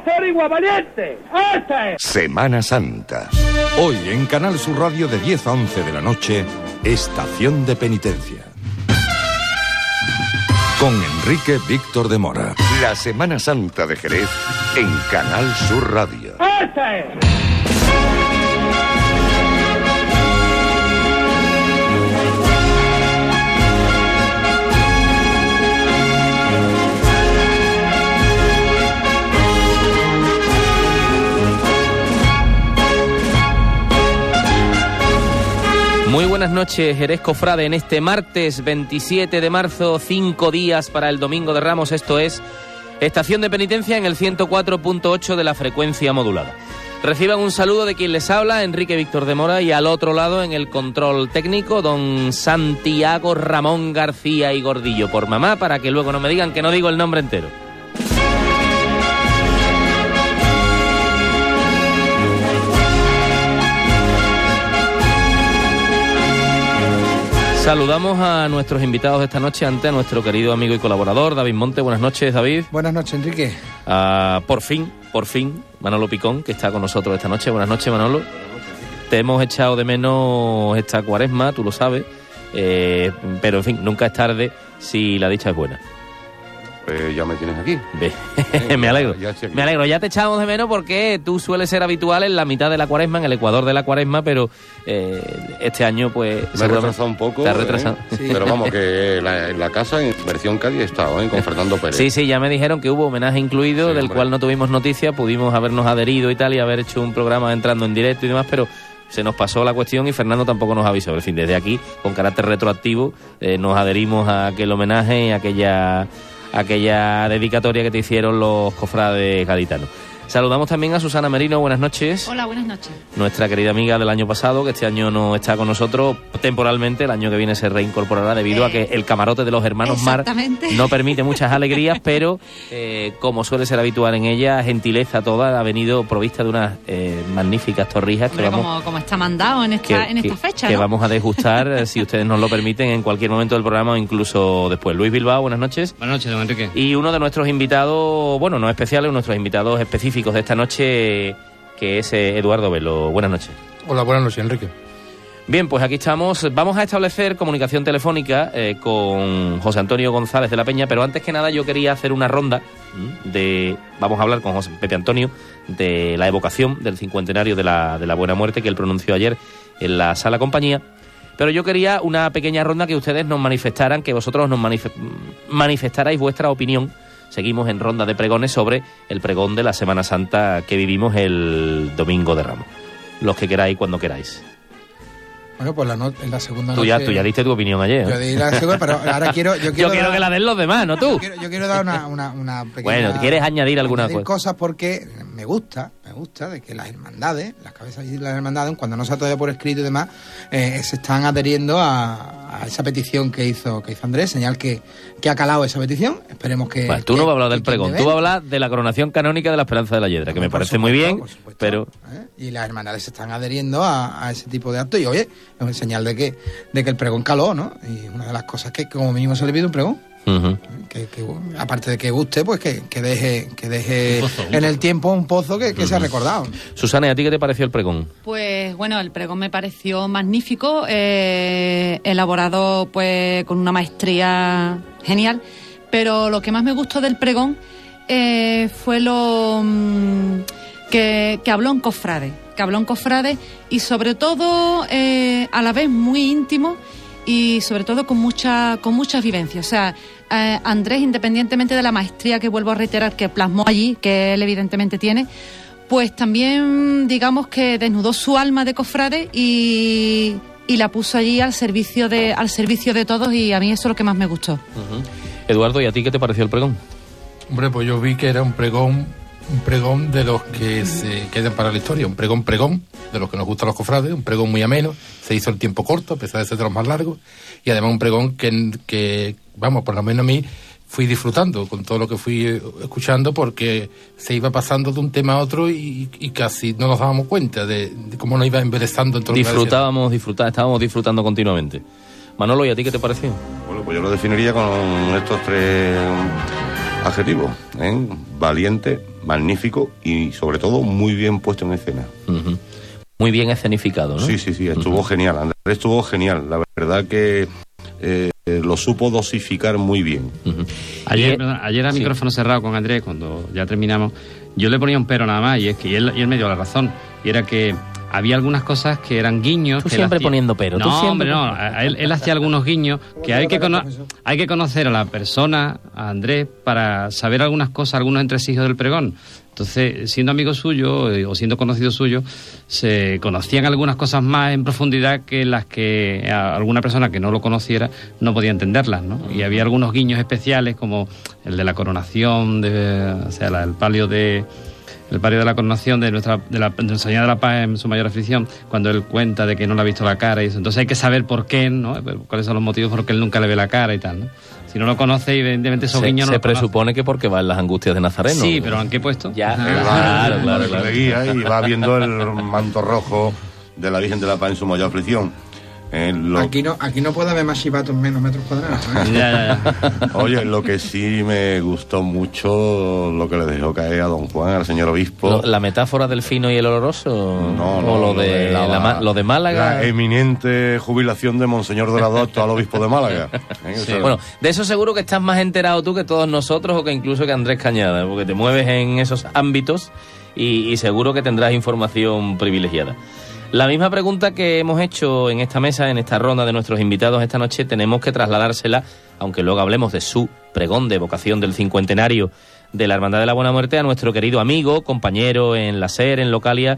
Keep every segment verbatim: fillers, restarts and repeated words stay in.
ser igual valiente. ¡Esta es! Semana Santa. Hoy en Canal Sur Radio de diez a once de la noche, Estación de Penitencia. Con Enrique Víctor de Mora. La Semana Santa de Jerez en Canal Sur Radio. ¡Esta es! Muy buenas noches, Jerez Cofrade, en este martes veintisiete de marzo, cinco días para el Domingo de Ramos. Esto es Estación de Penitencia en el ciento cuatro punto ocho de la frecuencia modulada. Reciban un saludo de quien les habla, Enrique Víctor de Mora, y al otro lado en el control técnico, don Santiago Ramón García y Gordillo, por mamá, para que luego no me digan que no digo el nombre entero. Saludamos a nuestros invitados de esta noche, ante a nuestro querido amigo y colaborador, David Monte. Buenas noches, David. Buenas noches, Enrique. Uh, por fin, por fin, Manolo Picón, que está con nosotros esta noche. Buenas noches, Manolo. Buenas noches. Te hemos echado de menos esta cuaresma, tú lo sabes, eh, pero en fin, nunca es tarde si la dicha es buena. Eh, ya me tienes aquí. Eh, me alegro. Ya, ya me alegro. Ya te echamos de menos porque tú sueles ser habitual en la mitad de la cuaresma, en el ecuador de la cuaresma, pero eh, este año pues... Me he retrasado un poco. Te has retrasado. ¿eh? Sí. Pero vamos, que la, en la casa, en versión Cádiz, he estado, ¿eh? Con Fernando Pérez. Sí, sí, ya me dijeron que hubo homenaje incluido, sí, del hombre. Cual no tuvimos noticia, pudimos habernos adherido y tal, y haber hecho un programa entrando en directo y demás, pero... se nos pasó la cuestión y Fernando tampoco nos avisó. En fin, desde aquí, con carácter retroactivo, eh, nos adherimos a aquel homenaje y a aquella... aquella dedicatoria que te hicieron los cofrades gaditanos. Saludamos también a Susana Merino. Buenas noches. Hola, buenas noches. Nuestra querida amiga del año pasado, que este año no está con nosotros temporalmente. El año que viene se reincorporará debido eh, a que el camarote de los hermanos Mar no permite muchas alegrías, pero eh, como suele ser habitual en ella, gentileza toda, ha venido provista de unas eh, magníficas torrijas. Hombre, que vamos, como, como está mandado en esta, que, en esta fecha, que, ¿no? Que vamos a degustar, si ustedes nos lo permiten, en cualquier momento del programa o incluso después. Luis Bilbao, buenas noches. Buenas noches, don Enrique. Y uno de nuestros invitados, bueno, no especiales, nuestros invitados específicos de esta noche, que es Eduardo Velo. Buenas noches. Hola, buenas noches, Enrique. Bien, pues aquí estamos. Vamos a establecer comunicación telefónica eh, con José Antonio González de la Peña, pero antes que nada yo quería hacer una ronda de... Vamos a hablar con José Pepe Antonio de la evocación del cincuentenario de la, de la Buena Muerte que él pronunció ayer en la Sala Compañía, pero yo quería una pequeña ronda que ustedes nos manifestaran, que vosotros nos manif- manifestarais vuestra opinión. Seguimos en ronda de pregones sobre el pregón de la Semana Santa que vivimos el Domingo de Ramos. Los que queráis, cuando queráis. Bueno, pues la, no, en la segunda tú noche... Ya, tú ya diste tu opinión ayer. ¿eh? Yo di la segunda, pero ahora quiero... Yo quiero, yo quiero dar, que la den los demás, no tú. Yo quiero, yo quiero dar una, una, una pequeña... Bueno, ¿quieres añadir alguna añadir cosa? cosas porque me gusta, me gusta de que las hermandades, las cabezas de las hermandades, cuando no se ha todavía por escrito y demás, eh, se están adheriendo a, a esa petición que hizo que hizo Andrés, señal que, que ha calado esa petición. Esperemos que... Bueno, tú que, no vas a hablar del que pregón, tú vas a hablar de la coronación canónica de la Esperanza de la Yedra, que me parece muy bien, pero... ¿eh? Y las hermandades se están adheriendo a, a ese tipo de actos y, oye, es una señal de que de que el pregón caló, ¿no? Y una de las cosas que como mínimo se le pide un pregón, uh-huh. que, que aparte de que guste, pues que, que deje que deje pozo, en el tiempo un pozo que, que uh-huh. se ha recordado. Susana, ¿y a ti qué te pareció el pregón? Pues bueno, el pregón me pareció magnífico, eh, elaborado pues con una maestría genial, pero lo que más me gustó del pregón eh, fue lo mmm, que, que habló en cofrade. que habló en cofrade y sobre todo eh, a la vez muy íntimo y sobre todo con mucha con muchas vivencias. O sea, eh, Andrés, independientemente de la maestría que vuelvo a reiterar que plasmó allí, que él evidentemente tiene, pues también digamos que desnudó su alma de cofrade y, y la puso allí al servicio de al servicio de todos, y a mí eso es lo que más me gustó. Uh-huh. Eduardo, ¿y a ti qué te pareció el pregón? Hombre, pues yo vi que era un pregón un pregón de los que se quedan para la historia, un pregón pregón de los que nos gustan los cofrades, un pregón muy ameno, se hizo el tiempo corto a pesar de ser de los más largos, y además un pregón que, que vamos, por lo menos a mí fui disfrutando con todo lo que fui escuchando, porque se iba pasando de un tema a otro y, y casi no nos dábamos cuenta de, de cómo nos iba embelezando en todo. Disfrutábamos, disfrutar, estábamos disfrutando continuamente. Manolo, ¿y a ti qué te pareció? Bueno, pues yo lo definiría con estos tres adjetivos, ¿eh? Valiente, magnífico y sobre todo muy bien puesto en escena. Uh-huh. Muy bien escenificado, ¿no? Sí, sí, sí, estuvo uh-huh. genial, Andrés estuvo genial, la verdad que eh, lo supo dosificar muy bien. Uh-huh. Ayer, perdón, ayer a sí. micrófono cerrado con Andrés, cuando ya terminamos, yo le ponía un pero nada más, y es que y él, y él me dio la razón, y era que había algunas cosas que eran guiños. Tú que siempre hacía... poniendo pero. No, ¿tú siempre? hombre, no. Él, él hacía algunos guiños que hay que, cono... hay que conocer a la persona, a Andrés, para saber algunas cosas, algunos entresijos del pregón. Entonces, siendo amigo suyo eh, o siendo conocido suyo, se conocían algunas cosas más en profundidad que las que a alguna persona que no lo conociera no podía entenderlas, ¿no? Y había algunos guiños especiales, como el de la coronación, de, o sea, la, el palio de... el palio de la coronación de nuestra de la, de nuestra Señora de la Paz en su mayor aflicción, cuando él cuenta de que no le ha visto la cara y eso. Entonces hay que saber por qué, ¿no? Cuáles son los motivos por los que él nunca le ve la cara y tal, ¿no? Si no lo conoce, evidentemente esos se, guiños no se lo conoce. presupone que porque va en las angustias de Nazareno. Sí, pero ¿en qué puesto? Ya, claro, claro, claro, claro. Guía y va viendo el manto rojo de la Virgen de la Paz en su mayor aflicción. Eh, lo... Aquí no aquí no puede haber más chivatos menos metros cuadrados, ¿eh? ya, ya, ya. Oye, lo que sí me gustó mucho, lo que le dejó caer a don Juan, al señor obispo. Lo, ¿La metáfora del fino y el oloroso? No, no. ¿O lo de, lo de, la, la, lo de Málaga? La eminente jubilación de Monseñor Dorado actual obispo de Málaga. ¿Eh? Sí. Bueno, de eso seguro que estás más enterado tú que todos nosotros o que incluso que Andrés Cañada, porque te mueves en esos ámbitos y, y seguro que tendrás información privilegiada. La misma pregunta que hemos hecho en esta mesa, en esta ronda de nuestros invitados esta noche, tenemos que trasladársela, aunque luego hablemos de su pregón de evocación del cincuentenario de la Hermandad de la Buena Muerte, a nuestro querido amigo, compañero en la SER, en Localia,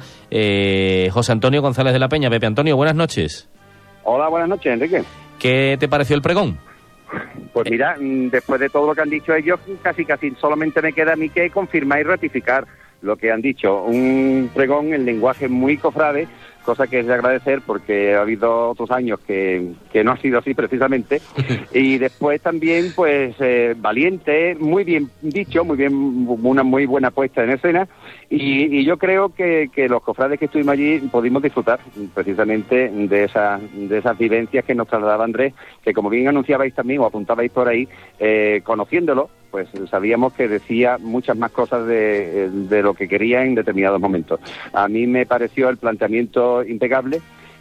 eh, José Antonio González de la Peña. Pepe Antonio, buenas noches. Hola, buenas noches, Enrique. ¿Qué te pareció el pregón? Pues mira, después de todo lo que han dicho ellos, casi casi solamente me queda a mí que confirmar y ratificar lo que han dicho. Un pregón en lenguaje muy cofrade, cosa que es de agradecer porque ha habido otros años que, que no ha sido así precisamente. Y después también, pues, eh, valiente, muy bien dicho, muy bien, una muy buena puesta en escena. Y, y yo creo que, que los cofrades que estuvimos allí pudimos disfrutar precisamente de, esa, de esas vivencias que nos trasladaba Andrés, que como bien anunciabais también o apuntabais por ahí, eh, conociéndolo, pues sabíamos que decía muchas más cosas de, de lo que quería en determinados momentos. A mí me pareció el planteamiento impecable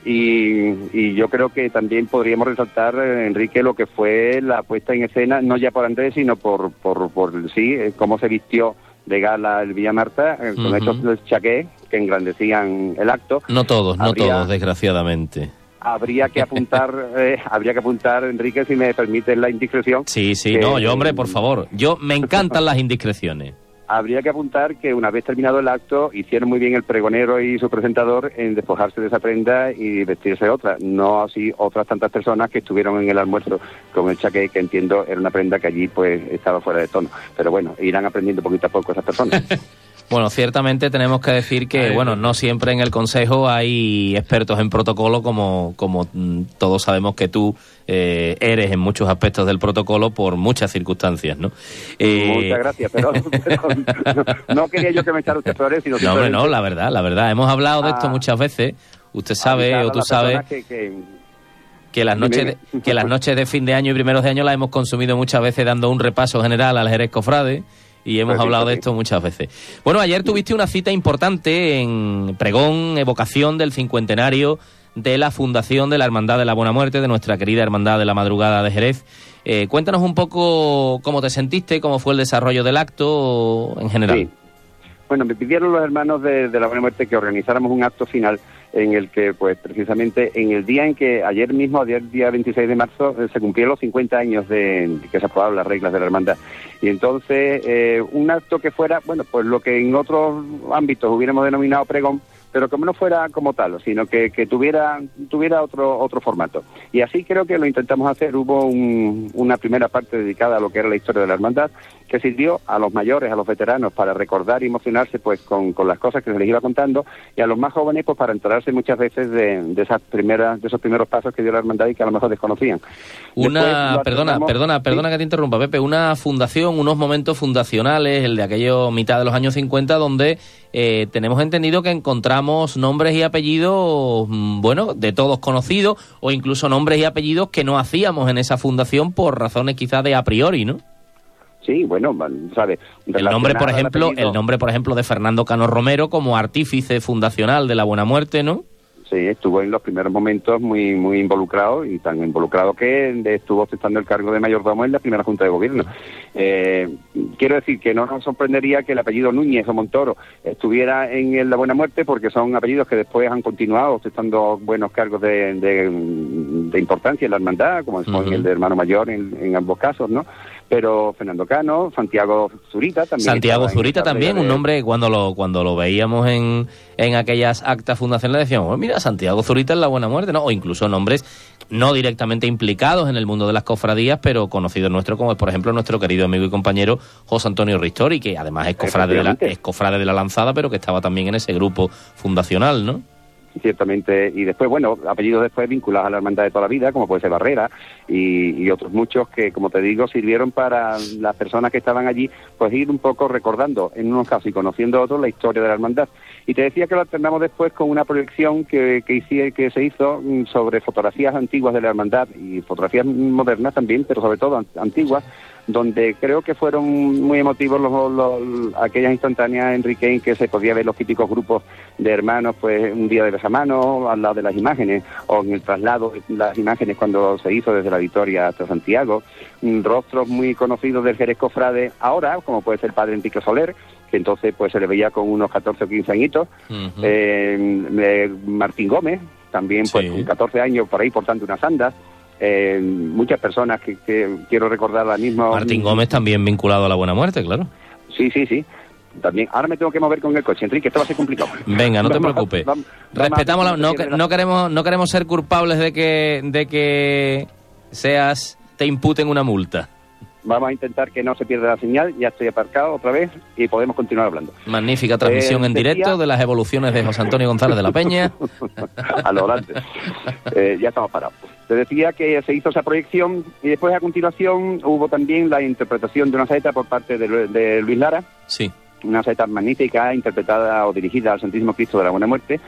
y, y yo creo que también podríamos resaltar, Enrique, lo que fue la puesta en escena, no ya por Andrés, sino por, por, por sí, cómo se vistió de gala el Villamarta, eh, con uh-huh. estos chaqués que engrandecían el acto. No todos, no Habría... todos, desgraciadamente. Habría que apuntar, eh, habría que apuntar, Enrique, si me permite la indiscreción. Sí, sí, que, no, yo, hombre, por favor. Yo, me encantan las indiscreciones. Habría que apuntar que una vez terminado el acto, hicieron muy bien el pregonero y su presentador en despojarse de esa prenda y vestirse de otra. No así otras tantas personas que estuvieron en el almuerzo con el chaqué, que entiendo era una prenda que allí pues estaba fuera de tono. Pero bueno, irán aprendiendo poquito a poco esas personas. Bueno, ciertamente tenemos que decir que, bueno, no siempre en el Consejo hay expertos en protocolo, como, como todos sabemos que tú eh, eres en muchos aspectos del protocolo por muchas circunstancias, ¿no? Eh... Muchas gracias, pero, pero no, no quería yo que me echara usted flores, sino no, hombre, no, la verdad, la verdad. Hemos hablado de esto muchas veces. Usted sabe o tú sabes que, que... que las noches de, que las noches de fin de año y primeros de año las hemos consumido muchas veces dando un repaso general al Jerez Cofrade. Y hemos pues hablado sí, de esto muchas veces. Bueno, ayer tuviste una cita importante en pregón, evocación del cincuentenario de la fundación de la Hermandad de la Buena Muerte, de nuestra querida Hermandad de la Madrugada de Jerez. Eh, cuéntanos un poco cómo te sentiste, cómo fue el desarrollo del acto en general. Sí. Bueno, me pidieron los hermanos de, de la Buena Muerte que organizáramos un acto final en el que, pues, precisamente en el día en que ayer mismo, ayer día veintiséis de marzo, eh, se cumplieron los cincuenta años de, de que se aprobaron las reglas de la hermandad. Y entonces, eh, un acto que fuera, bueno, pues lo que en otros ámbitos hubiéramos denominado pregón, pero que no fuera como tal, sino que, que tuviera tuviera otro otro formato. Y así creo que lo intentamos hacer. Hubo un, una primera parte dedicada a lo que era la historia de la hermandad, que sirvió a los mayores, a los veteranos, para recordar y emocionarse pues con, con las cosas que se les iba contando, y a los más jóvenes pues para enterarse muchas veces de, de esas primeras de esos primeros pasos que dio la hermandad y que a lo mejor desconocían. Una, perdona, perdona, perdona ¿sí? que te interrumpa, Pepe, una fundación, unos momentos fundacionales, el de aquello mitad de los años cincuenta, donde eh, tenemos entendido que encontramos nombres y apellidos, bueno, de todos conocidos, o incluso nombres y apellidos que no hacíamos en esa fundación por razones quizás de a priori, ¿no? Sí, bueno, ¿sabes? El nombre, por ejemplo, el nombre, por ejemplo, de Fernando Cano Romero como artífice fundacional de la Buena Muerte, ¿no? Sí, estuvo en los primeros momentos muy muy involucrado, y tan involucrado que estuvo ostentando el cargo de mayordomo en la primera Junta de Gobierno. Eh, quiero decir que no nos sorprendería que el apellido Núñez o Montoro estuviera en la Buena Muerte, porque son apellidos que después han continuado ostentando buenos cargos de, de, de importancia en la hermandad, como es uh-huh. el de hermano mayor en, en ambos casos, ¿no? Pero Fernando Cano, Santiago Zurita también. Santiago Zurita también, de... un nombre, cuando lo cuando lo veíamos en, en aquellas actas fundacionales decíamos, oh, mira, Santiago Zurita en la Buena Muerte, ¿no? O incluso nombres no directamente implicados en el mundo de las cofradías, pero conocidos nuestros, como es, por ejemplo, nuestro querido amigo y compañero José Antonio Ristori, que además es cofrade de la, es cofrade de la Lanzada, pero que estaba también en ese grupo fundacional, ¿no? Ciertamente, y después, bueno, apellidos después vinculados a la hermandad de toda la vida, como puede ser Barrera, y, y otros muchos que, como te digo, sirvieron para las personas que estaban allí, pues ir un poco recordando, en unos casos y conociendo otros, la historia de la hermandad. Y te decía que lo alternamos después con una proyección que, que, hice, que se hizo sobre fotografías antiguas de la hermandad, y fotografías modernas también, pero sobre todo antiguas, donde creo que fueron muy emotivos los, los, aquellas instantáneas, Enrique, en que se podía ver los típicos grupos de hermanos, pues un día de besamano al lado de las imágenes, o en el traslado de las imágenes cuando se hizo desde la Victoria hasta Santiago, rostros muy conocidos del Jerez Cofrade ahora, como puede ser el padre Enrique Soler, que entonces pues se le veía con unos catorce o quince añitos, uh-huh. eh, eh, Martín Gómez, también pues sí. con catorce años por ahí portando unas andas. Eh, muchas personas que, que quiero recordar ahora mismo. Martín Gómez también vinculado a la Buena Muerte, claro. Sí, sí, sí. También. Ahora me tengo que mover con el coche, Enrique, esto va a ser complicado. Venga, no te preocupes. Vamos, vamos, Respetamos la, no, no queremos no queremos ser culpables de que de que seas te imputen una multa. Vamos a intentar que no se pierda la señal. Ya estoy aparcado otra vez y podemos continuar hablando. Magnífica transmisión eh, en decía... directo de las evoluciones de José Antonio González de la Peña. A lo grande. Eh, ya estamos parados. Te decía que se hizo esa proyección y después a continuación hubo también la interpretación de una saeta por parte de, de Luis Lara. Sí. Una saeta magnífica, interpretada o dirigida al Santísimo Cristo de la Buena Muerte.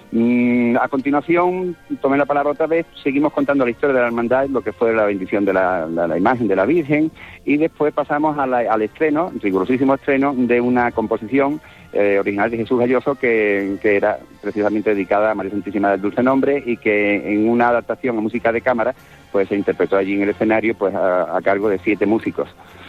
Mm, a continuación, tomé la palabra otra vez, seguimos contando la historia de la hermandad, lo que fue la bendición de la, la, la imagen de la Virgen, y después pasamos a la, al estreno, rigurosísimo estreno, de una composición eh, original de Jesús Galloso, que, que era precisamente dedicada a María Santísima del Dulce Nombre, y que en una adaptación a música de cámara, pues se interpretó allí en el escenario, pues a, a cargo de siete músicos.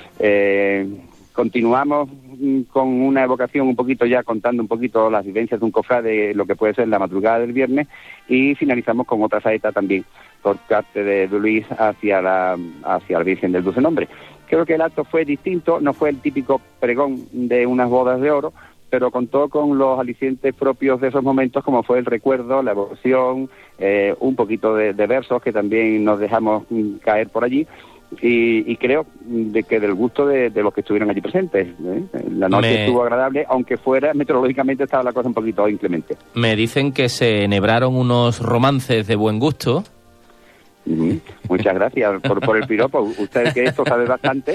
Eh, continuamos con una evocación un poquito ya contando un poquito las vivencias de un cofrade, lo que puede ser la madrugada del viernes, y finalizamos con otra saeta también por parte de Luis hacia la hacia la Virgen del Dulce Nombre. Creo que el acto fue distinto, no fue el típico pregón de unas bodas de oro, pero contó con los alicientes propios de esos momentos, como fue el recuerdo, la evocación, eh, un poquito de, de versos que también nos dejamos caer por allí. Y, y creo de que del gusto de, de los que estuvieron allí presentes. ¿eh? La noche me... estuvo agradable, aunque fuera meteorológicamente estaba la cosa un poquito inclemente. Me dicen que se enhebraron unos romances de buen gusto. Mm-hmm. Muchas gracias por, por el piropo. Usted que esto sabe bastante.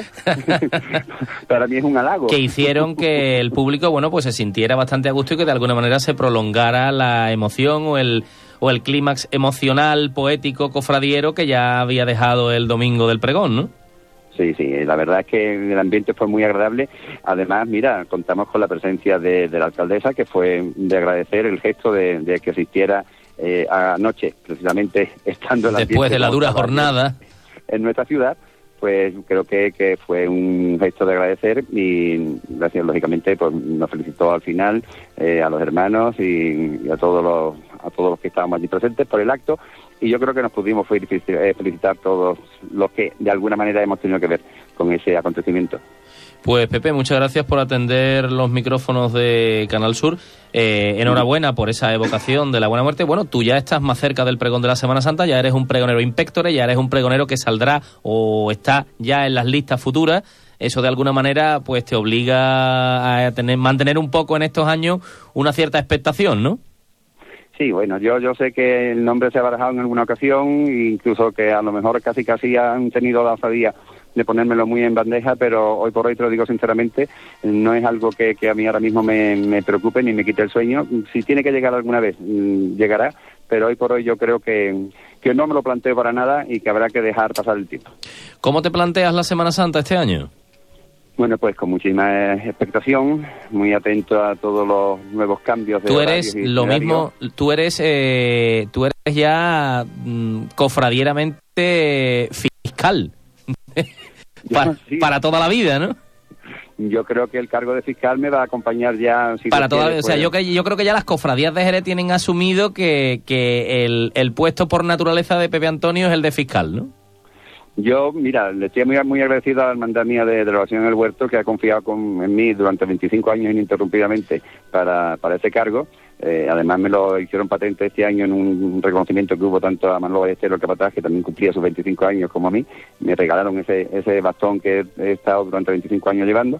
Para mí es un halago. Que hicieron que el público, bueno, pues se sintiera bastante a gusto y que de alguna manera se prolongara la emoción o el o el clímax emocional, poético, cofradiero que ya había dejado el domingo del pregón, ¿no? Sí, sí, la verdad es que el ambiente fue muy agradable. Además, mira, contamos con la presencia de, de la alcaldesa, que fue de agradecer el gesto de, de que asistiera eh, anoche, precisamente estando en la después de la dura jornada en nuestra ciudad. Pues creo que, que fue un gesto de agradecer y gracias, lógicamente, pues nos felicitó al final eh, a los hermanos y, y a todos los a todos los que estábamos allí presentes por el acto, y yo creo que nos pudimos felicitar, eh, felicitar todos los que de alguna manera hemos tenido que ver con ese acontecimiento. Pues Pepe, muchas gracias por atender los micrófonos de Canal Sur. Eh, enhorabuena por esa evocación de la Buena Muerte. Bueno, tú ya estás más cerca del pregón de la Semana Santa, ya eres un pregonero impectore, ya eres un pregonero que saldrá o está ya en las listas futuras. Eso de alguna manera pues te obliga a tener, mantener un poco en estos años una cierta expectación, ¿no? Sí, bueno, yo yo sé que el nombre se ha barajado en alguna ocasión, incluso que a lo mejor casi casi han tenido la osadía de ponérmelo muy en bandeja, pero hoy por hoy te lo digo sinceramente, no es algo que, que a mí ahora mismo me, me preocupe ni me quite el sueño. Si tiene que llegar alguna vez, llegará, pero hoy por hoy yo creo que, que no me lo planteo para nada y que habrá que dejar pasar el tiempo. ¿Cómo te planteas la Semana Santa este año? Bueno, pues con muchísima expectación, muy atento a todos los nuevos cambios de Tú eres lo mismo, tú eres eh, tú eres ya mm, cofradieramente fiscal para, sí. para toda la vida, ¿no? Yo creo que el cargo de fiscal me va a acompañar ya. Si para toda la vida, pues... o sea, yo, que, yo creo que ya las cofradías de Jerez tienen asumido que, que el, el puesto por naturaleza de Pepe Antonio es el de fiscal, ¿no? Yo, mira, le estoy muy, muy agradecido a la hermandad mía de, de la Oración en el Huerto, que ha confiado con, en mí durante veinticinco años ininterrumpidamente para, para ese cargo. Eh, además me lo hicieron patente este año en un reconocimiento que hubo tanto a Manolo Ballesteros, el capataz, que también cumplía sus veinticinco años como a mí. Me regalaron ese, ese bastón que he estado durante veinticinco años llevando,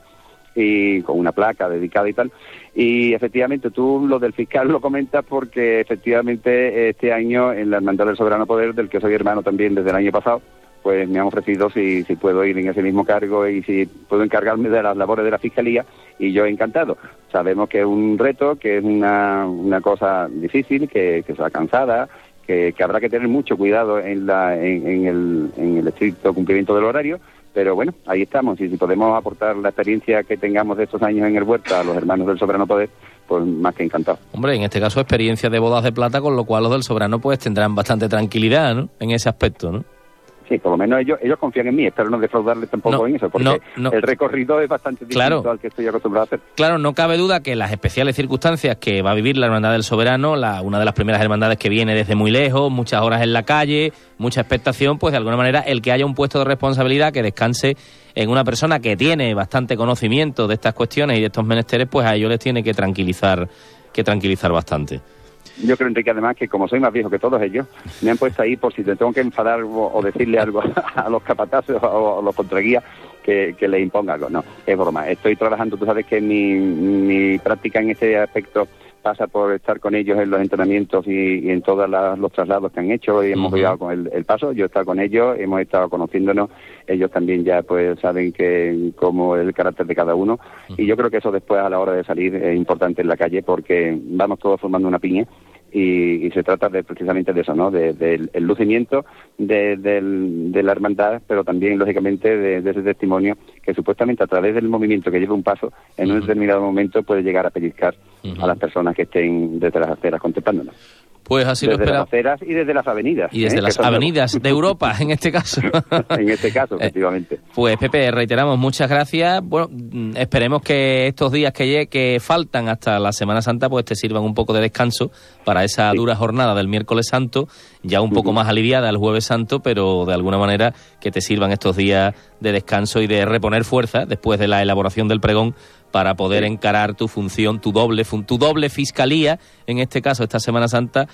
y con una placa dedicada y tal. Y efectivamente tú lo del fiscal lo comentas porque efectivamente este año en la Hermandad del Soberano Poder, del que soy hermano también desde el año pasado, pues me han ofrecido si, si puedo ir en ese mismo cargo y si puedo encargarme de las labores de la Fiscalía, y yo encantado. Sabemos que es un reto, que es una, una cosa difícil, que, que será cansada, que, que habrá que tener mucho cuidado en, la, en, en, el, en el estricto cumplimiento del horario, pero bueno, ahí estamos, y si podemos aportar la experiencia que tengamos de estos años en el Huerta a los hermanos del Soberano Poder, pues más que encantado. Hombre, en este caso experiencia de bodas de plata, con lo cual los del Soberano pues tendrán bastante tranquilidad, ¿no? En ese aspecto, ¿no? Sí, por lo menos ellos ellos confían en mí, espero no defraudarles tampoco no, en eso, porque no, no. el recorrido es bastante distinto claro. al que estoy acostumbrado a hacer. Claro, no cabe duda que las especiales circunstancias que va a vivir la Hermandad del Soberano, la, una de las primeras hermandades que viene desde muy lejos, muchas horas en la calle, mucha expectación, pues de alguna manera el que haya un puesto de responsabilidad que descanse en una persona que tiene bastante conocimiento de estas cuestiones y de estos menesteres, pues a ellos les tiene que tranquilizar, que tranquilizar bastante. Yo creo, Enrique, además, que como soy más viejo que todos ellos, me han puesto ahí por si te tengo que enfadar o, o decirle algo a, a los capataces o a los contraguías, que, que les imponga algo. No, es broma. Estoy trabajando, tú sabes que mi, mi práctica en ese aspecto pasa por estar con ellos en los entrenamientos y, y en todos la, los traslados que han hecho, y hemos cuidado con el, el paso. Yo he estado con ellos, hemos estado conociéndonos, ellos también ya pues saben que cómo es el carácter de cada uno, y yo creo que eso después a la hora de salir es importante en la calle, porque vamos todos formando una piña. Y, y se trata de precisamente de eso, ¿no? Del de, de el lucimiento de, de, de la hermandad, pero también, lógicamente, de, de ese testimonio que supuestamente a través del movimiento que lleva un paso, en uh-huh. un determinado momento puede llegar a pellizcar uh-huh. a las personas que estén desde las aceras contemplándonos. Pues así desde lo espera. las aceras y desde las avenidas. Y desde ¿eh? las avenidas los... de Europa, en este caso. en este caso, efectivamente. Pues, Pepe, reiteramos, muchas gracias. Bueno, esperemos que estos días que, que faltan hasta la Semana Santa, pues te sirvan un poco de descanso para esa sí. dura jornada del miércoles santo, ya un poco uh-huh. más aliviada el jueves santo, pero de alguna manera que te sirvan estos días de descanso y de reponer fuerza después de la elaboración del pregón, para poder sí. encarar tu función, tu doble tu doble fiscalía, en este caso esta Semana Santa,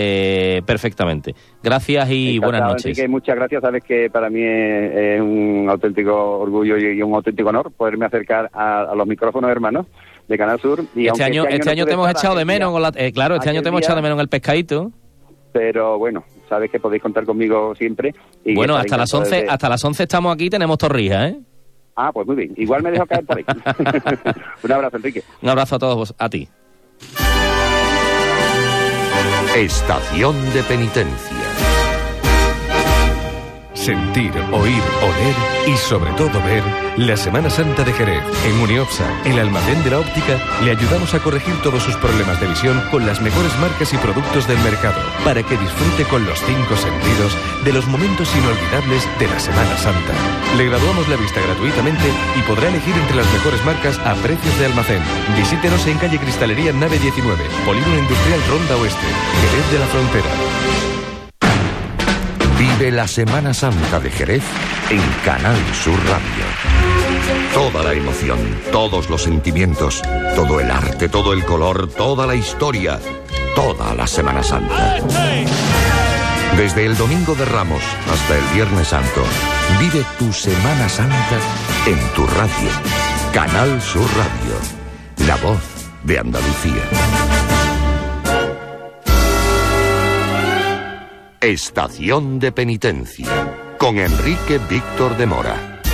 eh, perfectamente. Gracias y Encantado, buenas noches. Enrique, muchas gracias. Sabes que para mí es, es un auténtico orgullo y un auténtico honor poderme acercar a, a los micrófonos hermanos de Canal Sur. Y este año, este año, este año no te hemos echado de menos, con la, eh, claro, este año te hemos echado de menos en el pescadito. Pero bueno, sabes que podéis contar conmigo siempre. Y bueno, hasta las once, de... hasta las once estamos aquí, tenemos torrija, ¿eh? Ah, pues muy bien. Igual me dejo caer por ahí. Un abrazo, Enrique. Un abrazo a todos vos, a ti. Estación de penitencia. Sentir, oír, oler y sobre todo ver la Semana Santa de Jerez. En Uniopsa, el almacén de la óptica, le ayudamos a corregir todos sus problemas de visión con las mejores marcas y productos del mercado, para que disfrute con los cinco sentidos de los momentos inolvidables de la Semana Santa. Le graduamos la vista gratuitamente y podrá elegir entre las mejores marcas a precios de almacén. Visítenos en calle Cristalería Nave diecinueve, Polígono Industrial Ronda Oeste, Jerez de la Frontera. Vive la Semana Santa de Jerez en Canal Sur Radio. Toda la emoción, todos los sentimientos, todo el arte, todo el color, toda la historia, toda la Semana Santa. Desde el Domingo de Ramos hasta el Viernes Santo, vive tu Semana Santa en tu radio. Canal Sur Radio, la voz de Andalucía. Estación de penitencia, con Enrique Víctor de Mora.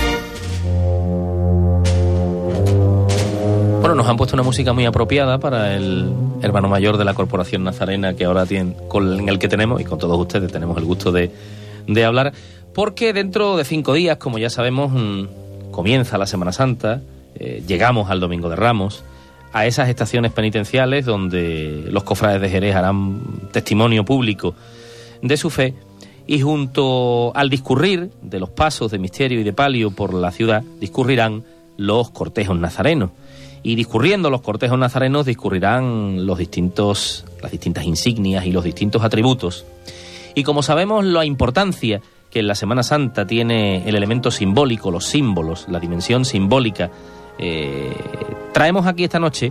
Bueno, nos han puesto una música muy apropiada para el hermano mayor de la Corporación Nazarena que ahora tiene, con el que tenemos, y con todos ustedes tenemos el gusto de, de hablar, porque dentro de cinco días, como ya sabemos, comienza la Semana Santa, eh, llegamos al Domingo de Ramos, a esas estaciones penitenciales donde los cofrades de Jerez harán testimonio público de su fe, y junto al discurrir de los pasos de misterio y de palio por la ciudad, discurrirán los cortejos nazarenos. Y discurriendo los cortejos nazarenos, discurrirán los distintos, las distintas insignias y los distintos atributos. Y como sabemos la importancia que en la Semana Santa tiene el elemento simbólico, los símbolos, la dimensión simbólica, eh, traemos aquí esta noche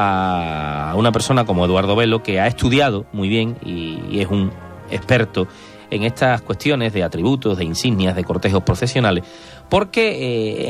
a una persona como Eduardo Velo, que ha estudiado muy bien y, y es un experto en estas cuestiones de atributos, de insignias, de cortejos procesionales, porque eh,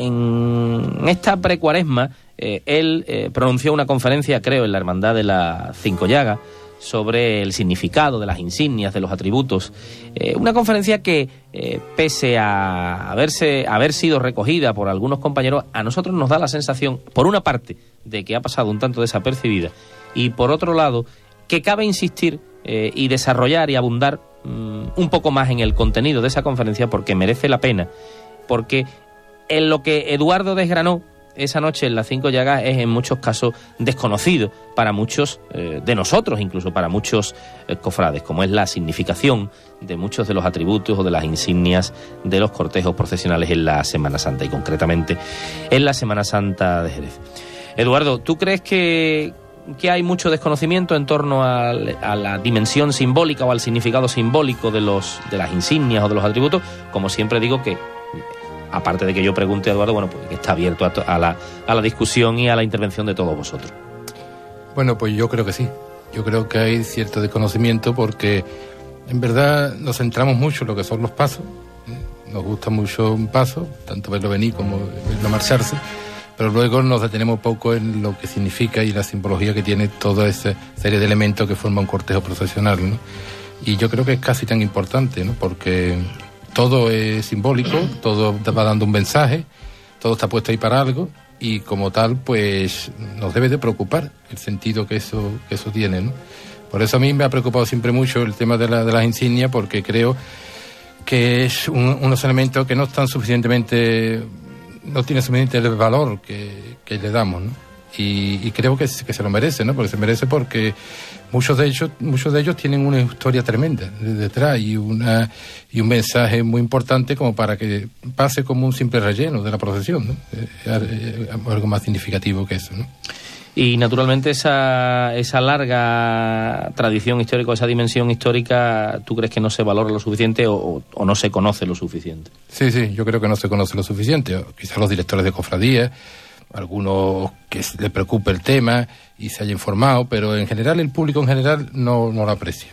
en esta precuaresma eh, él eh, pronunció una conferencia, creo, en la Hermandad de la Cinco Llagas, sobre el significado de las insignias, de los atributos. Eh, una conferencia que, eh, pese a haberse, a haber sido recogida por algunos compañeros, a nosotros nos da la sensación, por una parte, de que ha pasado un tanto desapercibida, y por otro lado, que cabe insistir eh, y desarrollar y abundar um, un poco más en el contenido de esa conferencia, porque merece la pena, porque en lo que Eduardo desgranó esa noche en las Cinco Llagas es en muchos casos desconocido para muchos eh, de nosotros, incluso para muchos eh, cofrades, como es la significación de muchos de los atributos o de las insignias de los cortejos procesionales en la Semana Santa, y concretamente en la Semana Santa de Jerez. Eduardo, ¿tú crees que, que hay mucho desconocimiento en torno a, a la dimensión simbólica o al significado simbólico de, los, de las insignias o de los atributos? Como siempre digo, que aparte de que yo pregunte a Eduardo, bueno, pues que está abierto a, a, la, a la discusión y a la intervención de todos vosotros. Bueno, pues yo creo que sí. Yo creo que hay cierto desconocimiento porque en verdad nos centramos mucho en lo que son los pasos. ¿eh? Nos gusta mucho un paso, tanto verlo venir como verlo marcharse, pero luego nos detenemos poco en lo que significa y la simbología que tiene toda esa serie de elementos que forma un cortejo procesional, ¿no? Y yo creo que es casi tan importante, ¿no? Porque todo es simbólico, todo va dando un mensaje, todo está puesto ahí para algo, y como tal, pues nos debe de preocupar el sentido que eso, que eso tiene, ¿no? Por eso a mí me ha preocupado siempre mucho el tema de, la, de las insignias, porque creo que es un, unos elementos que no están suficientemente, no tienen suficiente el valor que, que le damos, ¿no? Y, y creo que, que se lo merece, ¿no? Porque se merece porque muchos de ellos, muchos de ellos tienen una historia tremenda detrás y una y un mensaje muy importante como para que pase como un simple relleno de la procesión, ¿no? Eh, algo más significativo que eso, ¿no? Y naturalmente esa, esa larga tradición histórica, esa dimensión histórica, ¿tú crees que no se valora lo suficiente o, o no se conoce lo suficiente? Sí, sí, yo creo que no se conoce lo suficiente. Quizás los directores de cofradías, algunos que le preocupe el tema y se haya informado, pero en general el público en general no, no lo aprecia.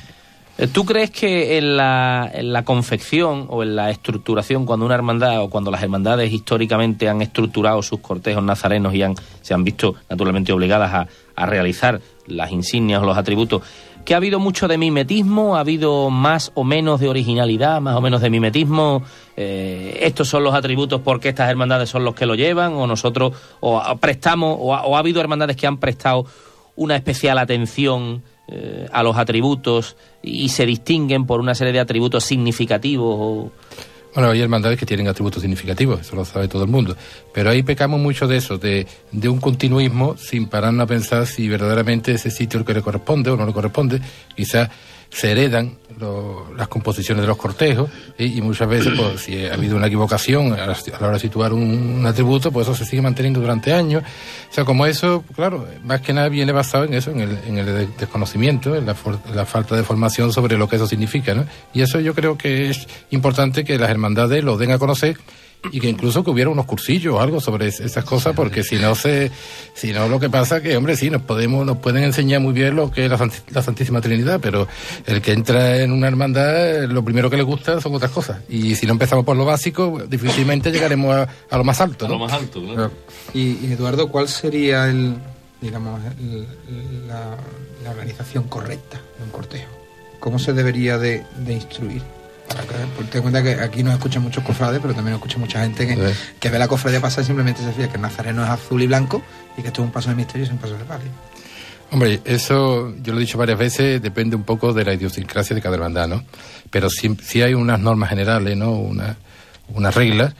¿Tú crees que en la, en la confección o en la estructuración, cuando una hermandad o cuando las hermandades históricamente han estructurado sus cortejos nazarenos y han, se han visto naturalmente obligadas a, a realizar las insignias o los atributos, que ha habido mucho de mimetismo, ha habido más o menos de originalidad, más o menos de mimetismo? Eh, estos son los atributos porque estas hermandades son los que lo llevan, o nosotros o prestamos, o ha, o ha habido hermandades que han prestado una especial atención eh, a los atributos y se distinguen por una serie de atributos significativos. O... Bueno, hay hermandades que tienen atributos significativos, eso lo sabe todo el mundo, pero ahí pecamos mucho de eso, de, de un continuismo sin pararnos a pensar si verdaderamente ese sitio es el que le corresponde o no le corresponde. Quizás se heredan lo, las composiciones de los cortejos y, y muchas veces, pues, si ha habido una equivocación a la, a la hora de situar un, un atributo, pues eso se sigue manteniendo durante años. O sea, como eso, claro, más que nada viene basado en eso, en el, en el desconocimiento, en la, for, la falta de formación sobre lo que eso significa, ¿no? Y eso yo creo que es importante que las hermandades lo den a conocer y que incluso que hubiera unos cursillos o algo sobre esas cosas, porque si no se, si no lo que pasa que, hombre, sí, nos podemos, nos pueden enseñar muy bien lo que es la, Sant la Santísima Trinidad, pero el que entra en una hermandad, lo primero que le gusta son otras cosas, y si no empezamos por lo básico, difícilmente llegaremos a, a lo más alto, ¿no? A lo más alto, claro. Y, y Eduardo, ¿cuál sería el, digamos, el, la, la organización correcta de un cortejo? ¿Cómo se debería de, de instruir? Porque te cuenta que aquí nos escuchan muchos cofrades, pero también nos escucha mucha gente que, sí. que ve la cofradía pasar y simplemente se fía que el nazareno es azul y blanco y que esto es un paso de misterio y es un paso de palio. Hombre, eso yo lo he dicho varias veces, depende un poco de la idiosincrasia de cada hermandad, ¿no? Pero sí, sí hay unas normas generales, ¿no? Una, unas reglas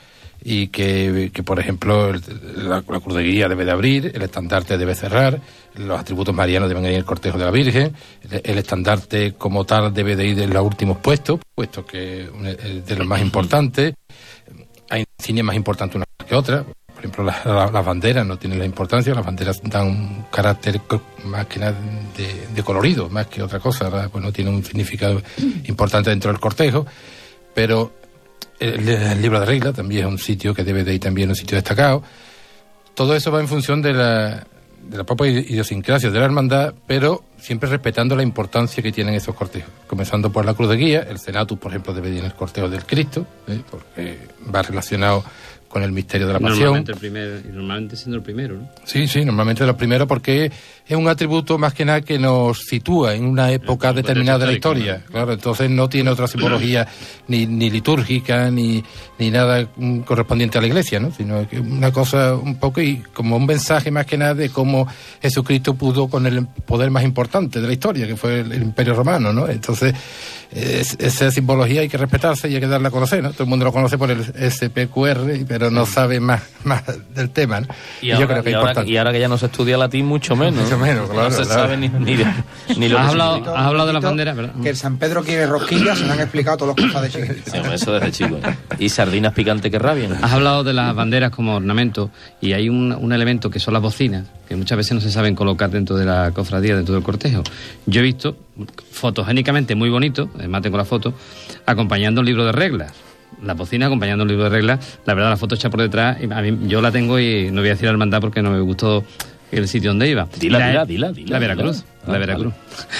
y que, que por ejemplo, el, la, la cruz de guía debe de abrir, el estandarte debe cerrar, los atributos marianos deben ir en el cortejo de la Virgen, el, el estandarte como tal debe de ir en los últimos puestos, puesto que es de los más importantes. Hay insignias más importantes unas que otras. Por ejemplo, las la, la banderas no tienen la importancia, las banderas dan un carácter más que nada de, de colorido, más que otra cosa, ¿verdad? Pues no tiene un significado importante dentro del cortejo, pero el, el libro de reglas también es un sitio que debe de ir también un sitio destacado. Todo eso va en función de la, de la propia idiosincrasia de la hermandad, pero siempre respetando la importancia que tienen esos cortejos. Comenzando por la cruz de guía, el Senatus, por ejemplo, debe ir en el cortejo del Cristo, ¿eh? Porque va relacionado con el misterio de la pasión. Normalmente, el primer, normalmente siendo el primero, ¿no? Sí, sí, normalmente los primeros, porque es un atributo más que nada que nos sitúa en una época el determinada de la historia. Claro. claro, entonces no tiene otra simbología ni, ni litúrgica, ni, ni nada correspondiente a la Iglesia, ¿no? Sino que una cosa un poco y como un mensaje más que nada de cómo Jesucristo pudo con el poder más importante de la historia, que fue el, el Imperio Romano, ¿no? Entonces, es, esa simbología hay que respetarse y hay que darla a conocer, ¿no? Todo el mundo lo conoce por el S P Q R, pero no sabe más, más del tema, ¿no? Y, y, ahora, yo creo que y, ahora, y ahora que ya no se estudia latín, mucho menos. Mucho menos, claro. No se claro. sabe ni, ni, ni lo ¿Has que hablado, significa. has hablado de las banderas, ¿verdad? Que el San Pedro quiere rosquillas, se lo han explicado todos los cosas de chiquito. Sí, eso desde chico. ¿eh? Y sardinas picantes que rabian. Has hablado de las banderas como ornamento y hay un, un elemento que son las bocinas, que muchas veces no se saben colocar dentro de la cofradía, dentro del cortejo. Yo he visto fotogénicamente muy bonito, además tengo la foto, acompañando un libro de reglas. La bocina acompañando un libro de reglas, la verdad la foto hecha por detrás, y a mí, yo la tengo y no voy a decir la hermandad porque no me gustó el sitio donde iba. Dila, la, dila, dila, dila. La Veracruz, dila. la Veracruz.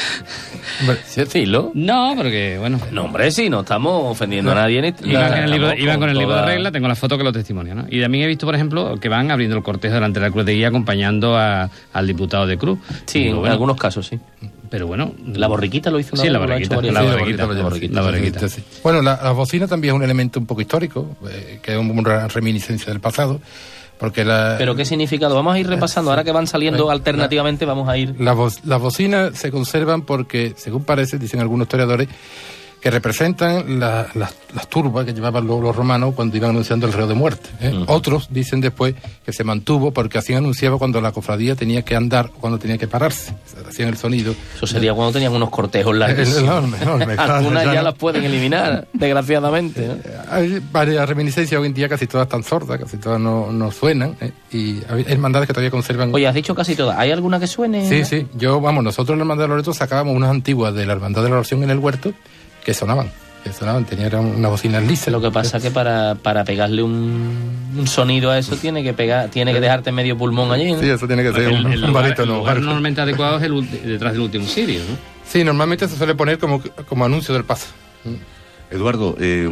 ¿Sí decirlo? No, porque bueno. No, hombre, sí, no estamos ofendiendo no. a nadie. Ni, Iban, con el, libro, iban con el libro toda... de reglas, tengo la foto que lo testimonia, ¿no? Y también he visto, por ejemplo, que van abriendo el cortejo delante de la cruz de guía acompañando a, al diputado de Cruz. Sí, digo, en bueno, algunos casos, sí. Pero bueno... ¿La borriquita lo hizo? Sí, la borriquita. La borriquita, la borriquita. La borriquita, sí. Bueno, la, la bocina también es un elemento un poco histórico, eh, que es una reminiscencia del pasado, porque la... ¿Pero qué significado? Vamos a ir repasando, ahora que van saliendo la, alternativamente, vamos a ir... Las vo bocinas se conservan porque, según parece, dicen algunos historiadores, que representan la, la, las turbas que llevaban los, los romanos cuando iban anunciando el reo de muerte. ¿eh? Uh-huh. Otros dicen después que se mantuvo porque así anunciaba cuando la cofradía tenía que andar, cuando tenía que pararse, hacían el sonido. Eso sería de... cuando tenían unos cortejos largos. Enorme, enorme. Algunas ya las pueden eliminar, desgraciadamente. ¿no? Hay varias reminiscencias hoy en día, casi todas están sordas, casi todas no, no suenan, ¿eh? Y hay hermandades que todavía conservan... Oye, has dicho casi todas, ¿hay alguna que suene? Sí, sí, yo, vamos, nosotros en la Hermandad de Loreto sacábamos unas antiguas de la Hermandad de la Oración en el Huerto, que sonaban, que sonaban, tenían una bocina lisa. Lo que pasa es que para, para pegarle un, un sonido a eso tiene que pegar, tiene que dejarte medio pulmón allí, ¿no? Sí, eso tiene que ser el, un, el un barítono. El lugar normalmente adecuado es el, detrás del último sirio, ¿no? Sí, normalmente se suele poner como, como anuncio del paso. Eduardo, eh,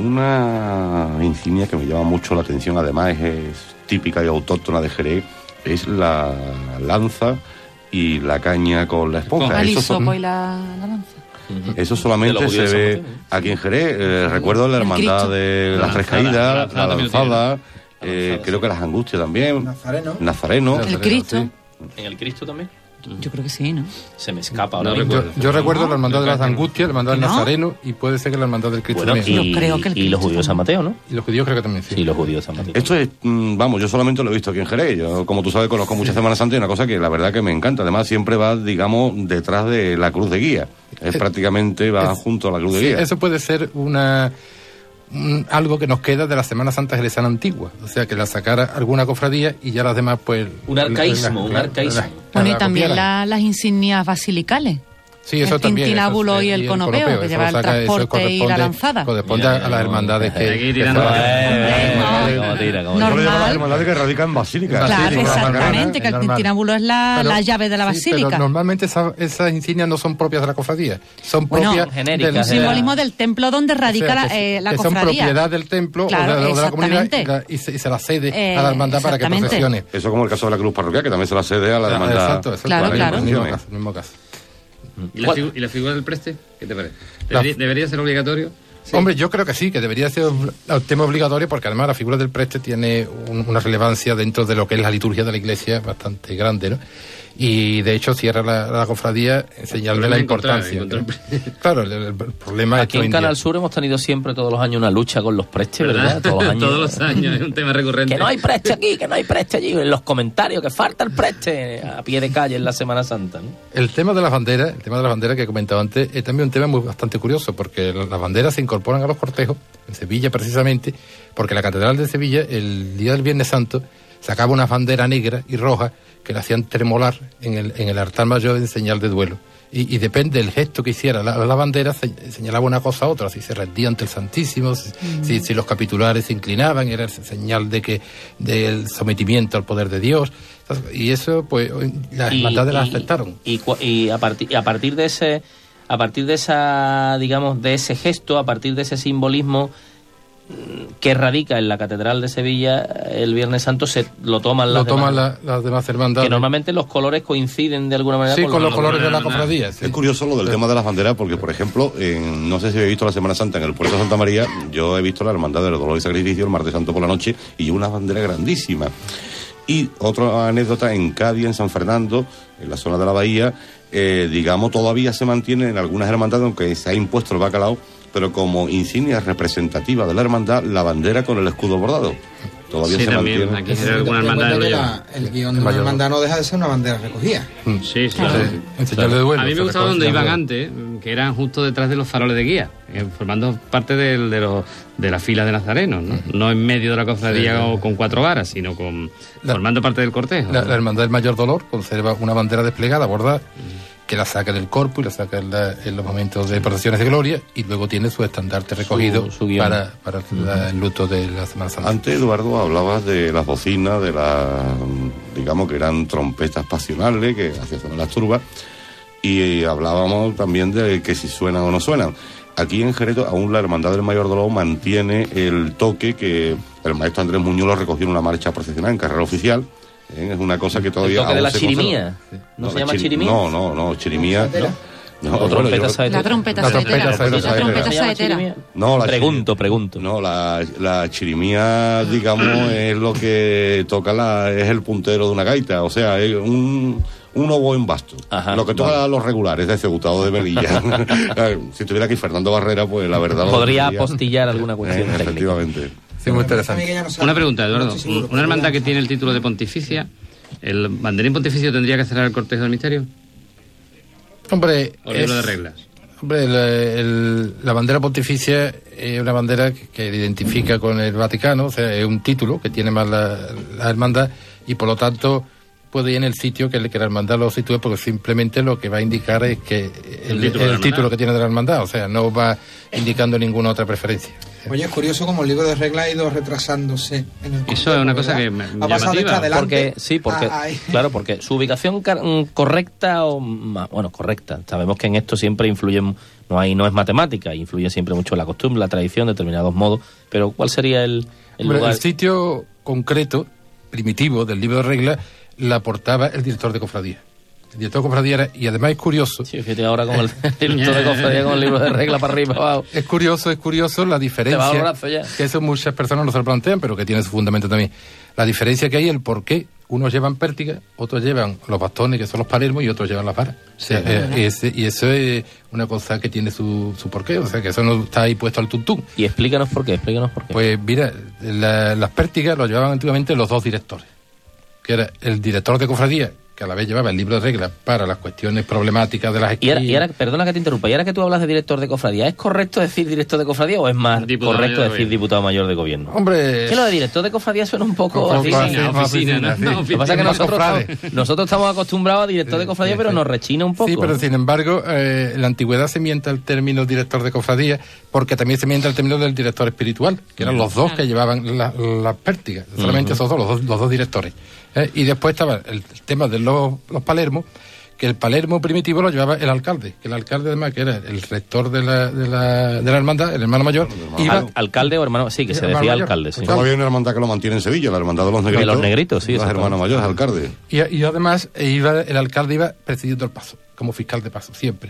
una insignia que me llama mucho la atención, además es, es típica y autóctona de Jerez, es la lanza y la caña con la esponja. El Eso son... hisopo y la, la lanza. Eso solamente se ve aquí en Jerez. Eh, recuerdo la hermandad de las Tres Caídas, la lanzada, eh, creo que las Angustias también. Nazareno. Nazareno. El Cristo. Sí. ¿En el Cristo también? Yo creo que sí, ¿no? Se me escapa ahora no, mismo. Yo, yo recuerdo la hermandad de las Angustias, la hermandad del ¿No? Nazareno y puede ser que la hermandad del Cristo Bueno, también. y, Yo creo que el y los judíos de San Mateo, ¿no? Y los judíos creo que también, sí. Sí, los judíos de San Mateo. Esto es, vamos, yo solamente lo he visto aquí en Jerez. Yo, como tú sabes, conozco muchas Semanas Santas y una cosa que la verdad que me encanta. Además, siempre va, digamos, detrás de la cruz de guía. Es, es prácticamente va es, junto a la cruz de guía. Sí, eso puede ser una... Un, algo que nos queda de la Semana Santa jerezana antigua, o sea que la sacara alguna cofradía y ya las demás pues un arcaísmo, la, la, un arcaísmo. La, la, bueno, y también la, las insignias basilicales. Sí, eso el también. El tintinábulo y el conopeo, conopeo que lleva el transporte y la lanzada. Corresponde a las hermandades que... Hay que ir tirando. Normal. Las hermandades que radican en basílica. Claro, exactamente, que el tintinábulo es la, la llave de la basílica. Pero normalmente esas insignias no son propias de la cofradía, son propias... genéricas. Un simbolismo del templo donde radica la cofradía. Son propiedad del templo o de la comunidad y se la cede a la hermandad para que procesione. Eso como el caso de la cruz parroquial, que también se la cede a la hermandad. Exacto, claro, claro. Mismo caso. ¿Y la, figu ¿Y la figura del preste? ¿Qué te parece? ¿Debería, ¿Debería ser obligatorio? Sí. Hombre, yo creo que sí, que debería ser un tema obligatorio, porque además la figura del preste tiene un, una relevancia dentro de lo que es la liturgia de la Iglesia bastante grande, ¿no? Y de hecho cierra la, la cofradía en señal de la importancia. Encontrar, encontrar... Claro, el, el problema aquí en Canal Sur hemos tenido siempre todos los años una lucha con los prestes, ¿verdad? ¿verdad? Todos los años. Todos los años, es un tema recurrente. Que no hay preste aquí, que no hay preste allí. En los comentarios, que falta el preste a pie de calle en la Semana Santa, ¿no? El tema de las banderas, el tema de las banderas que he comentado antes, es también un tema muy bastante curioso, porque las banderas se incorporan a los cortejos, en Sevilla precisamente, porque la Catedral de Sevilla, el día del Viernes Santo, sacaba una bandera negra y roja que la hacían tremolar en el, en el altar mayor en señal de duelo. Y, y depende del gesto que hiciera la, la bandera, se, señalaba una cosa a otra, si se rendía ante el Santísimo, si, mm. si, si los capitulares se inclinaban, era señal de que del sometimiento al poder de Dios. Y eso, pues, las hermandades las aceptaron. Y, y, y, a partir, y a partir de ese, a partir de esa, digamos, de ese gesto, a partir de ese simbolismo que radica en la Catedral de Sevilla, el Viernes Santo se lo toman las lo toman demás, la, las demás hermandades. Que normalmente los colores coinciden de alguna manera. Sí, con, con los, los colores de la cofradía. Sí. Es curioso lo del sí. tema de las banderas, porque, por ejemplo, en, no sé si habéis visto la Semana Santa en el Puerto de Santa María, yo he visto la Hermandad del Dolor y Sacrificio el martes santo por la noche, y una bandera grandísima. Y otra anécdota, en Cádiz, en San Fernando, en la zona de la Bahía, eh, digamos, todavía se mantiene en algunas hermandades, aunque se ha impuesto el bacalao, pero como insignia representativa de la hermandad, la bandera con el escudo bordado. Todavía sí, se también, mantiene. Aquí alguna hermandad lo lleva. El guión de una hermandad no deja de ser una bandera recogida. Sí, sí. Claro. Sí. Sí. Claro. De duelo, a mí me gustaba donde iban antes, que eran justo detrás de los faroles de guía, eh, formando parte de, de, los, de la fila de nazarenos, ¿no? Uh-huh. No en medio de la cofradía sí, o con cuatro varas, sino con la, formando parte del cortejo. La, ¿no? la Hermandad del Mayor Dolor conserva una bandera desplegada, bordada, uh-huh. que la saca del corpus y la saca en, la, en los momentos de procesiones de gloria, y luego tiene su estandarte recogido su, su para, para uh-huh. la, el luto de la Semana Santa. Antes, Eduardo, hablabas de las bocinas, de las, digamos que eran trompetas pasionales que hacían sonar las turbas, y hablábamos también de que si suenan o no suenan. Aquí en Jerez, aún la Hermandad del Mayor Dolor mantiene el toque que el maestro Andrés Muñoz lo recogió en una marcha procesional en carrera oficial. ¿Eh? Es una cosa que todavía... ¿El toque de la chirimía? ¿No, no se llama chir... chirimía? No, no, no, chirimía... No, o trompeta saetera. La trompeta saetera. La trompeta saetera. No, la pregunto, pregunto. No, la, la chirimía, digamos, es lo que toca la... es el puntero de una gaita, o sea, es un... un oboe en basto. Ajá, lo que toca vale. Los regulares de Cebutado de Melilla. Si estuviera aquí Fernando Barrera, pues la verdad... Podría apostillar alguna cuestión eh, efectivamente. Sí, muy interesante. Una pregunta, Eduardo. Una hermandad que tiene el título de pontificia, ¿el banderín pontificio tendría que cerrar el cortejo del misterio? Hombre, ¿o libro de reglas? Hombre, el, el, la bandera pontificia es una bandera que, que identifica con el Vaticano, o sea, es un título que tiene más la, la hermandad, y por lo tanto puede ir en el sitio que, que la hermandad lo sitúe, porque simplemente lo que va a indicar es que el, el, título, el título que tiene de la hermandad, o sea, no va indicando ninguna otra preferencia. Oye, es curioso como el libro de reglas ha ido retrasándose en el Eso es una cosa que me, ha pasado de adelante. Porque, sí, porque, a, a... claro, porque su ubicación correcta, o bueno, correcta, sabemos que en esto siempre influye, no hay, no es matemática, influye siempre mucho la costumbre, la tradición, determinados modos, pero ¿cuál sería el, el Hombre, lugar? El sitio concreto, primitivo, del libro de reglas, la aportaba el director de cofradía. El director de cofradía era, y además es curioso. Sí, fíjate ahora con el director de cofradía con el libro de reglas para arriba, abajo. Es curioso, es curioso la diferencia. Brazo ya. Que eso muchas personas no se lo plantean, pero que tiene su fundamento también. La diferencia que hay, el por qué. Unos llevan pértiga, otros llevan los bastones, que son los palermos, y otros llevan las varas. Sí, eh, y, ese, y eso es una cosa que tiene su, su porqué, o sea, que eso no está ahí puesto al tuntún. Y explícanos por qué, explícanos por qué. Pues mira, la, las pértigas lo llevaban antiguamente los dos directores, que era el director de cofradía, que a la vez llevaba el libro de reglas para las cuestiones problemáticas de las esquinas. Y ahora, y ahora, perdona que te interrumpa, y ahora que tú hablas de director de cofradía, ¿es correcto decir director de cofradía o es más diputado correcto decir diputado mayor de gobierno? Hombre... Que lo de director de cofradía suena un poco... Oficina, oficina, oficina, oficina, ¿no? Sí. No, lo que pasa es que nosotros estamos, nosotros estamos acostumbrados a director de cofradía, sí, pero sí. nos rechina un poco. Sí, pero sin embargo, eh, en la antigüedad se mienta el término director de cofradía, porque también se mienta el término del director espiritual, que eran los dos que llevaban las la pértigas, solamente uh-huh. esos dos, los dos, los dos directores. Eh, y después estaba el, el tema de los, los palermos, que el palermo primitivo lo llevaba el alcalde, que el alcalde además, que era el rector de la, de la, de la hermandad, el hermano mayor. El hermano iba, Al, alcalde o hermano, sí, que se decía alcalde. Sí. Todavía hay una hermandad que lo mantiene en Sevilla, la hermandad de los negritos. De los negritos, sí. Los hermanos mayores, alcalde. Y, y además iba, el alcalde iba presidiendo el paso, como fiscal de paso, siempre.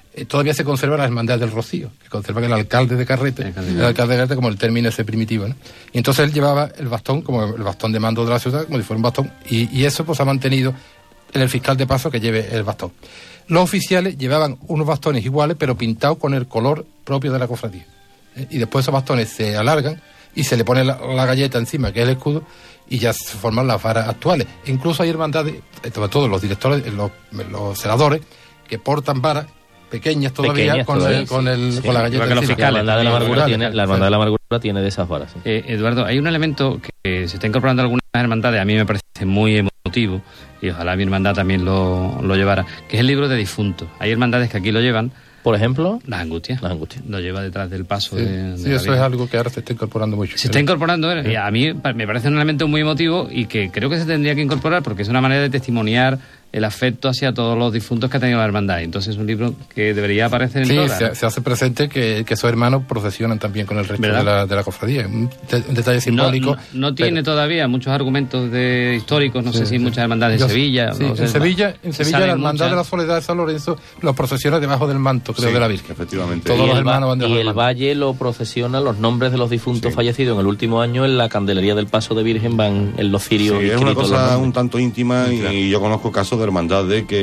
eh, todavía se conserva la Hermandad del Rocío, que conserva el alcalde de Carrete, el alcalde, el alcalde de Carrete como el término ese primitivo, ¿no? Y entonces él llevaba el bastón, como el bastón de mando de la ciudad, como si fuera un bastón, y, y eso pues ha mantenido en el fiscal de paso que lleve el bastón. Los oficiales llevaban unos bastones iguales, pero pintados con el color propio de la cofradía. ¿eh? Y después esos bastones se alargan y se le pone la, la galleta encima, que es el escudo, y ya se forman las varas actuales. E incluso hay hermandades, sobre todo los directores, los, los celadores, que portan varas pequeñas todavía, Pequeñas con, todavía, el, con, el, sí. con la galleta La, encima. la hermandad de la amargura tiene, la hermandad de la amargura tiene de esas varas. Sí. Eh, Eduardo, hay un elemento que se está incorporando en algunas hermandades, a mí me parece muy emotivo, y ojalá mi hermandad también lo, lo llevara, que es el libro de difuntos. Hay hermandades que aquí lo llevan. Por ejemplo, las angustias. Las angustias. Lo lleva detrás del paso Sí, de, de sí eso es algo que ahora se está incorporando mucho. Se está incorporando, ¿eh? Y a mí me parece un elemento muy emotivo y que creo que se tendría que incorporar porque es una manera de testimoniar el afecto hacia todos los difuntos que ha tenido la hermandad. Entonces es un libro que debería aparecer en sí, todas. Sí, se, se hace presente que, que esos hermanos procesionan también con el resto de la, de la cofradía. Un, de, un detalle simbólico. No, no, no tiene pero... todavía muchos argumentos de históricos, no sí, sé si sí. muchas hermandades de Sevilla. Sí, no en, sé, Sevilla en Sevilla la hermandad muchas... de la Soledad de San Lorenzo los procesiona debajo del manto, creo, sí, de la Virgen. Efectivamente. Todos y los el, hermanos van debajo y del el manto. Valle lo procesiona, los nombres de los difuntos sí. fallecidos en el último año en la candelería del Paso de Virgen van en los cirios. Sí, es una cosa un tanto íntima y, claro. y yo conozco casos de hermandades que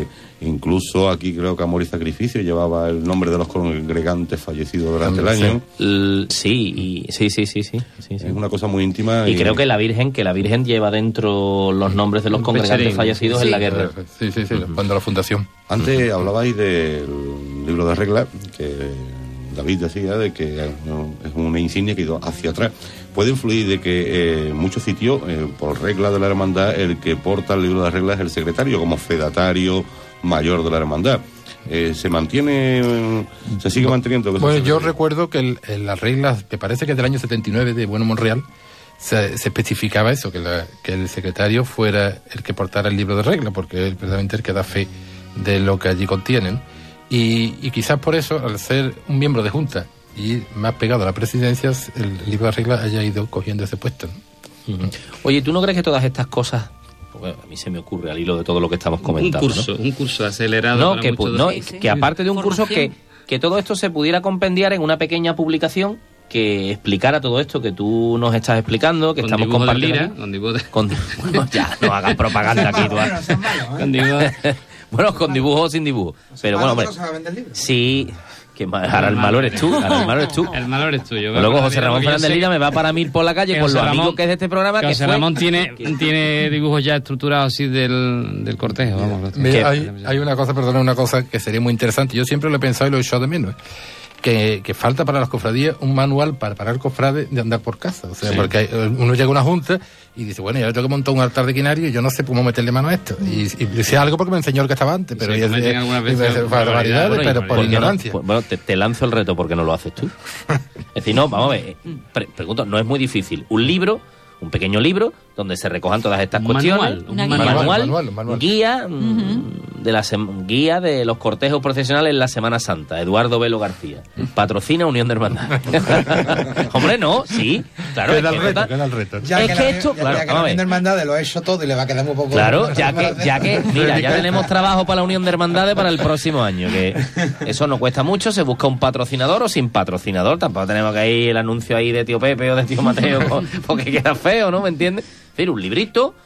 incluso aquí creo que Amor y Sacrificio llevaba el nombre de los congregantes fallecidos durante el año. Sí, sí, y, sí, sí, sí, sí, sí, sí. Es una cosa muy íntima. Y, y creo que la Virgen, que la Virgen lleva dentro los nombres de los congregantes fallecidos sí. en la guerra. Sí, sí, sí, uh-huh. cuando la fundación. Antes uh-huh. hablabais del libro de reglas, que David decía de que no, es una insignia que ha ido hacia atrás. Puede influir de que en eh, muchos sitios, eh, por regla de la hermandad, el que porta el libro de reglas es el secretario, como fedatario mayor de la hermandad. Eh, ¿Se mantiene, se sigue manteniendo? Bueno, yo recuerdo que el, en las reglas, me parece que es del año setenta y nueve de Bueno Monreal, se, se especificaba eso, que, la, que el secretario fuera el que portara el libro de reglas, porque es precisamente el que da fe de lo que allí contienen. Y, y quizás por eso, al ser un miembro de junta y más pegado a la presidencia, el libro de reglas haya ido cogiendo ese puesto, ¿no? Uh-huh. Oye, ¿tú no crees que todas estas cosas, porque a mí se me ocurre al hilo de todo lo que estamos comentando, un curso, ¿no? un curso acelerado no, para que, muchos no, de... sí, sí. que aparte de un curso que, que todo esto se pudiera compendiar en una pequeña publicación que explicara todo esto que tú nos estás explicando, que con estamos compartiendo Lira, con dibujo de... con, bueno, ya, no hagas propaganda aquí tú. Bueno, son malos, ¿eh? Con dibujo... bueno, con dibujo o sin dibujo. Pero bueno, hombre, sí... Que mal, ahora el malo eres tú, ahora el malo eres tú. El malo eres tú. Yo luego José Ramón Fernández Lira me va para mí por la calle con lo amigo que es de este programa. Que que José fue... Ramón tiene, tiene dibujos ya estructurados así del, del cortejo. Vamos, Mira, hay, hay una cosa, perdona, una cosa que sería muy interesante. Yo siempre lo he pensado y lo he echado de menos. Que, que falta para las cofradías un manual para parar cofrades de andar por casa. O sea, sí. porque hay, uno llega a una junta y dice, bueno, ya tengo que montar un altar de quinario y yo no sé cómo meterle mano a esto. Y, y sé algo porque me enseñó el que estaba antes, pero sí, y es, es, es barbaridades, bueno, pero por ignorancia. No, bueno, te, te lanzo el reto porque no lo haces tú. Es decir, no, vamos a ver, pre- pregunto, no es muy difícil. Un libro, un pequeño libro, donde se recojan todas estas un cuestiones. Manual, un manual, manual, manual, manual. guía uh-huh. de la sem- guía de los cortejos procesionales en la Semana Santa. Eduardo Velo García. Patrocina Unión de Hermandad. Hombre, no, sí. Claro, queda es el que, reto, ta- queda el reto. Ya es que, que la, esto, ya, claro, ya que vamos a la ver. Unión de Hermandades lo ha hecho todo y le va a quedar muy poco. Claro, ya que, ya que, mira, ya tenemos trabajo para la Unión de Hermandades para el próximo año, que eso no cuesta mucho, se busca un patrocinador o sin patrocinador, tampoco tenemos que ir el anuncio ahí de tío Pepe o de tío Mateo, porque queda feo, ¿no? ¿Me entiendes? Es decir, un librito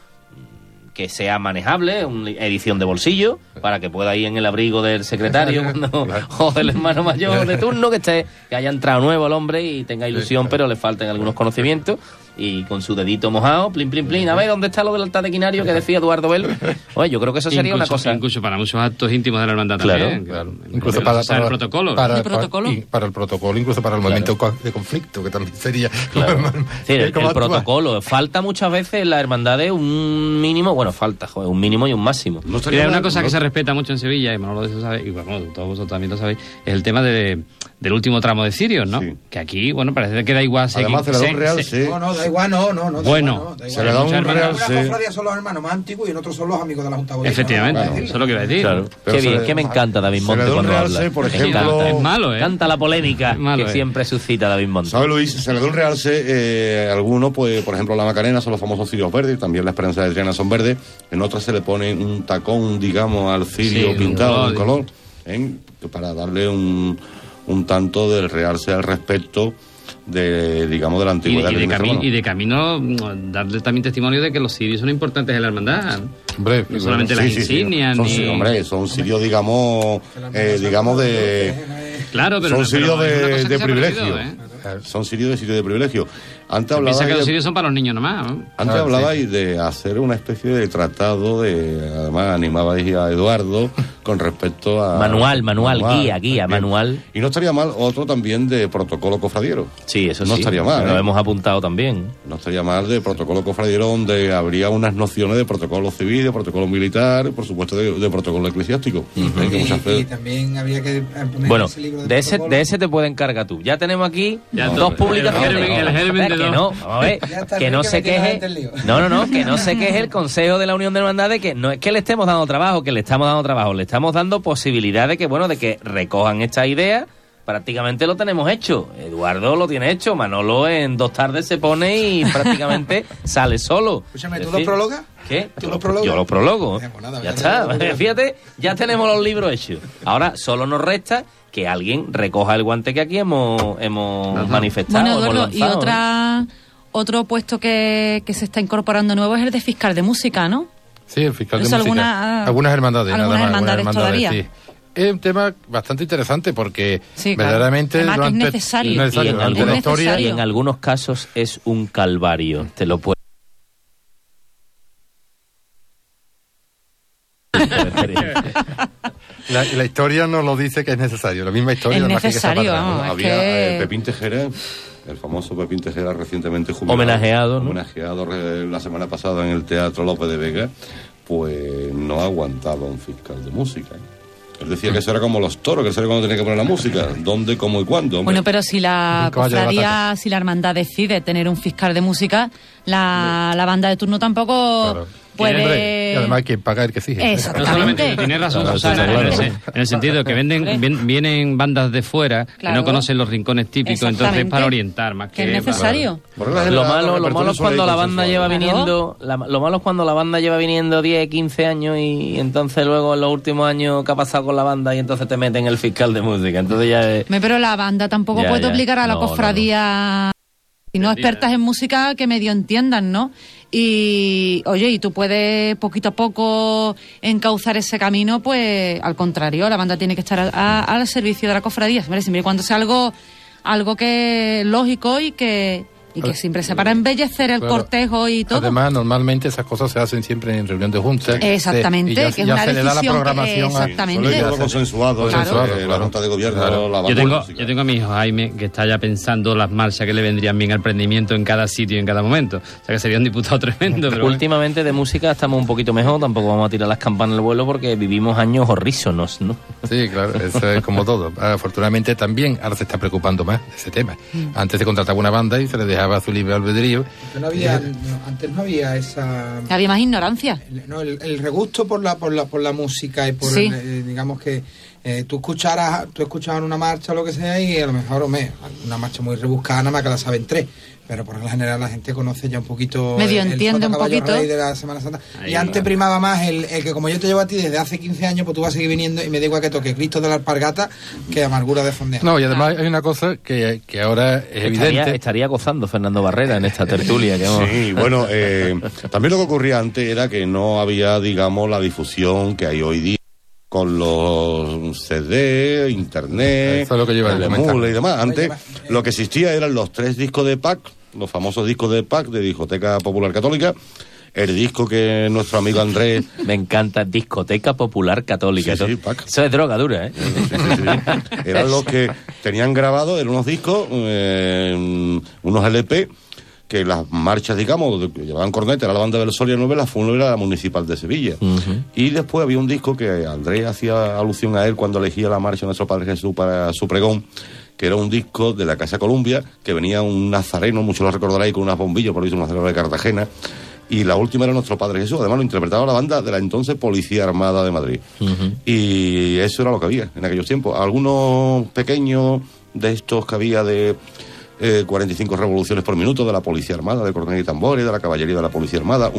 que sea manejable, una edición de bolsillo, para que pueda ir en el abrigo del secretario cuando, o del hermano mayor de turno, que esté, que haya entrado nuevo el hombre y tenga ilusión, pero le falten algunos conocimientos, y con su dedito mojado, plin, plin, plin, a ver, ¿dónde está lo del altar de quinario que decía Eduardo Velo? Oye, yo creo que eso sería incluso, una cosa... Incluso para muchos actos íntimos de la hermandad claro, también. Claro. Que, Incluso que para, o sea, para, el protocolo. Para, ¿El para, protocolo? y para el protocolo, incluso para el momento claro. de conflicto, que también sería... Claro. Es decir, el, el protocolo. Falta muchas veces en las hermandades un mínimo, bueno, falta, joder, un mínimo y un máximo. No Mira, una cosa no... que se respeta mucho en Sevilla, y Manolo de eso sabe, y bueno, todos vosotros también lo sabéis, es el tema de, del último tramo de cirios, ¿no? Sí. Que aquí, bueno, parece que da igual... Además, se, se, real, se, sí. No, no, da igual, no, no, no. Bueno, se le da un real, sí. Una cofradía son los hermanos más antiguos y en otros son los amigos de la Junta Gobierno. Efectivamente, no, eso es lo que iba a decir. Claro. Qué bien, que me encanta David Monte cuando habla. Por ejemplo, es malo, ¿eh? Canta la polémica malo, que eh. siempre suscita David Monte. ¿Sabe, Luis? Se le da un realce, eh, algunos, pues, por ejemplo, la Macarena son los famosos cirios verdes, también la Esperanza de Triana son verdes, en otras se le pone un tacón, digamos, al cirio sí, pintado de un color. ¿eh? Para darle un, un tanto del realce al respecto de, digamos, de la antigüedad. Y, y, de, cami- de y de camino, darle también testimonio de que los cirios son importantes en la hermandad. Hombre, no solamente sí, las sí, insignias. Sí. Son, ni... sí, hombre, son cirios, digamos, eh, digamos de... Claro, pero... Son sirios pero de, de perdido, privilegio. ¿eh? Son sirios de sitio de privilegio. Antes Se piensa que los de, sirios son para los niños nomás, ¿no? Antes Ah, hablabais sí. de hacer una especie de tratado, de además animabais a Eduardo con respecto a... Manual, manual, guía, guía, también. manual. Y no estaría mal otro también de protocolo cofradiero. Sí, eso no sí. estaría mal. Lo ¿eh? hemos apuntado también. No estaría mal de protocolo cofradiero, donde habría unas nociones de protocolo civil, de protocolo militar, por supuesto de, de protocolo eclesiástico. Y, ¿eh? Que y- muchas veces- y también habría que poner Bueno, ese libro de, de ese, protocolo. de ese te puedes encargar tú. Ya tenemos aquí Ya dos está. publicaciones. El germen- el germen Que de dos. no, vamos a ver, Ya está, que no Enrique se metiendo queje. gente en lío. No, no, no, que no se queje el Consejo de la Unión de Hermandades, que no es que le estemos dando trabajo, que le estamos dando trabajo, le estamos dando posibilidad de que, bueno, de que recojan esta idea. Prácticamente lo tenemos hecho. Eduardo lo tiene hecho. Manolo en dos tardes se pone y prácticamente sale solo. Escúchame, Es ¿tú decir, los prologas? ¿Qué? ¿Tú los prologas? Yo los prologo. Eh, pues nada, Ya venga, está. yo- Fíjate, ya tenemos los libros hechos. Ahora solo nos resta que alguien recoja el guante que aquí hemos, hemos Ajá. manifestado. Bueno, hemos Eduardo, y lanzado, ¿no? otra, otro puesto que, que se está incorporando nuevo es el de fiscal de música, ¿no? Sí, el fiscal de Eso música. alguna- algunas hermandades, nada algunas más. hermandades algunas hermandades, todavía. sí. Es un tema bastante interesante porque Sí, claro. verdaderamente Además que es durante, necesario. Y, y necesario, en durante algunos, la historia necesario. y en algunos casos es un calvario. Te lo puedo. la, la historia nos lo dice que es necesario. La misma historia Es nada más que hay que echar necesario, para atrás. vamos. es Había que- eh, Pepín Tejera, el famoso Pepín Tejera recientemente jubilado. Homenajeado, ¿no? Homenajeado eh, la semana pasada en el Teatro López de Vega, pues no aguantaba un fiscal de música. Él decía que eso era como los toros, que eso era cuando tenía que poner la música, dónde, cómo y cuándo. hombre. Bueno, pero si la Un caballo de cofradía, batalla. si la hermandad decide tener un fiscal de música, la, la banda de turno tampoco Claro. puede... Hombre, y además quien paga el que exige. Eso. No solamente, Exactamente. tiene razón Claro, Susana, claro, en, claro. ese- en el sentido que venden, vien- vienen bandas de fuera que Claro. no conocen los rincones típicos, entonces Exactamente. para orientar más Que que... es necesario. Por regla Lo general, malo, los lo malo es repertorios cuando son la ahí banda lleva consensuados. viniendo, la- lo malo es cuando la banda lleva viniendo diez, quince años y entonces luego en los últimos años ¿qué ha pasado con la banda? Y entonces te meten el fiscal de música. Entonces ya es... Me- Pero la banda tampoco Ya, puede ya. obligar a la No, no, cofradía, si no expertas en música, que medio entiendan, ¿no? Y, oye, y tú puedes poquito a poco encauzar ese camino, pues al contrario, la banda tiene que estar a- a- al servicio de la cofradía, siempre, siempre y cuando sea algo, algo que es lógico y que, y que siempre sea para embellecer el Claro. cortejo y todo. Además, normalmente esas cosas se hacen siempre en reunión de junta. Exactamente, y ya, que es ya una se le da la decisión que- programación a- exactamente. Suele ya todo se- consensuado, Claro. entre la Claro. Junta de Gobierno, Claro. la Yo banda tengo, de música. yo tengo a mi hijo Jaime que está ya pensando las marchas que le vendrían bien al prendimiento en cada sitio y en cada momento. O sea que sería un diputado tremendo. Pero bueno. Últimamente de música estamos un poquito mejor, tampoco vamos a tirar las campanas al vuelo porque vivimos años horrísonos, ¿no? Sí, claro, eso es como todo. Afortunadamente también ahora se está preocupando más de ese tema. Antes se contrataba una banda y se le dejaba su libre albedrío. No había, no, antes no había esa... Había más ignorancia. el- No, el, el regusto por la, por la por la música y por Sí. el, eh, digamos que eh, tú escucharas tú escuchabas una marcha o lo que sea y a lo mejor hombre, una marcha muy rebuscada nada más que la saben tres, pero por regla general la gente conoce ya un poquito Medio el, el entiende Sota un Caballo poquito. Rey de la Semana Santa. Ahí Y antes va. primaba más el, el que como yo te llevo a ti desde hace quince años, pues tú vas a seguir viniendo y me da igual que toque Cristo de la Alpargata que Amargura de Fondeja. No, y además hay una cosa que, que ahora es Estaría, evidente. estaría gozando Fernando Barrera en esta tertulia. Que hemos- Sí, bueno, eh, también lo que ocurría antes era que no había, digamos, la difusión que hay hoy día con los C D, internet, Eso es lo que lleva a el comentar. emule y demás. Antes lo que existía eran los tres discos de pack, los famosos discos de pack de Discoteca Popular Católica, el disco que nuestro amigo Andrés... Me encanta, Discoteca Popular Católica. Sí, sí, Eso- Pac. Eso es droga dura, ¿eh? Sí, sí, sí. Eran los que tenían grabados, eran unos discos, eh, unos L P, que las marchas, digamos, de- que llevaban corneta, era la banda del Sol y el nueve, la fúnebre era la municipal de Sevilla. Ujú. Y después había un disco que Andrés hacía alusión a él cuando elegía la marcha de nuestro Padre Jesús para su pregón, que era un disco de la Casa Columbia, que venía un nazareno, muchos lo recordaréis, con unas bombillas, por lo visto un nazareno de Cartagena, y la última era nuestro Padre Jesús, además lo interpretaba la banda de la entonces Policía Armada de Madrid. Ujú. Y eso era lo que había en aquellos tiempos. Algunos pequeños de estos que había de eh, cuarenta y cinco revoluciones por minuto de la Policía Armada, de Cornelia y Tambores, de la Caballería de la Policía Armada, uno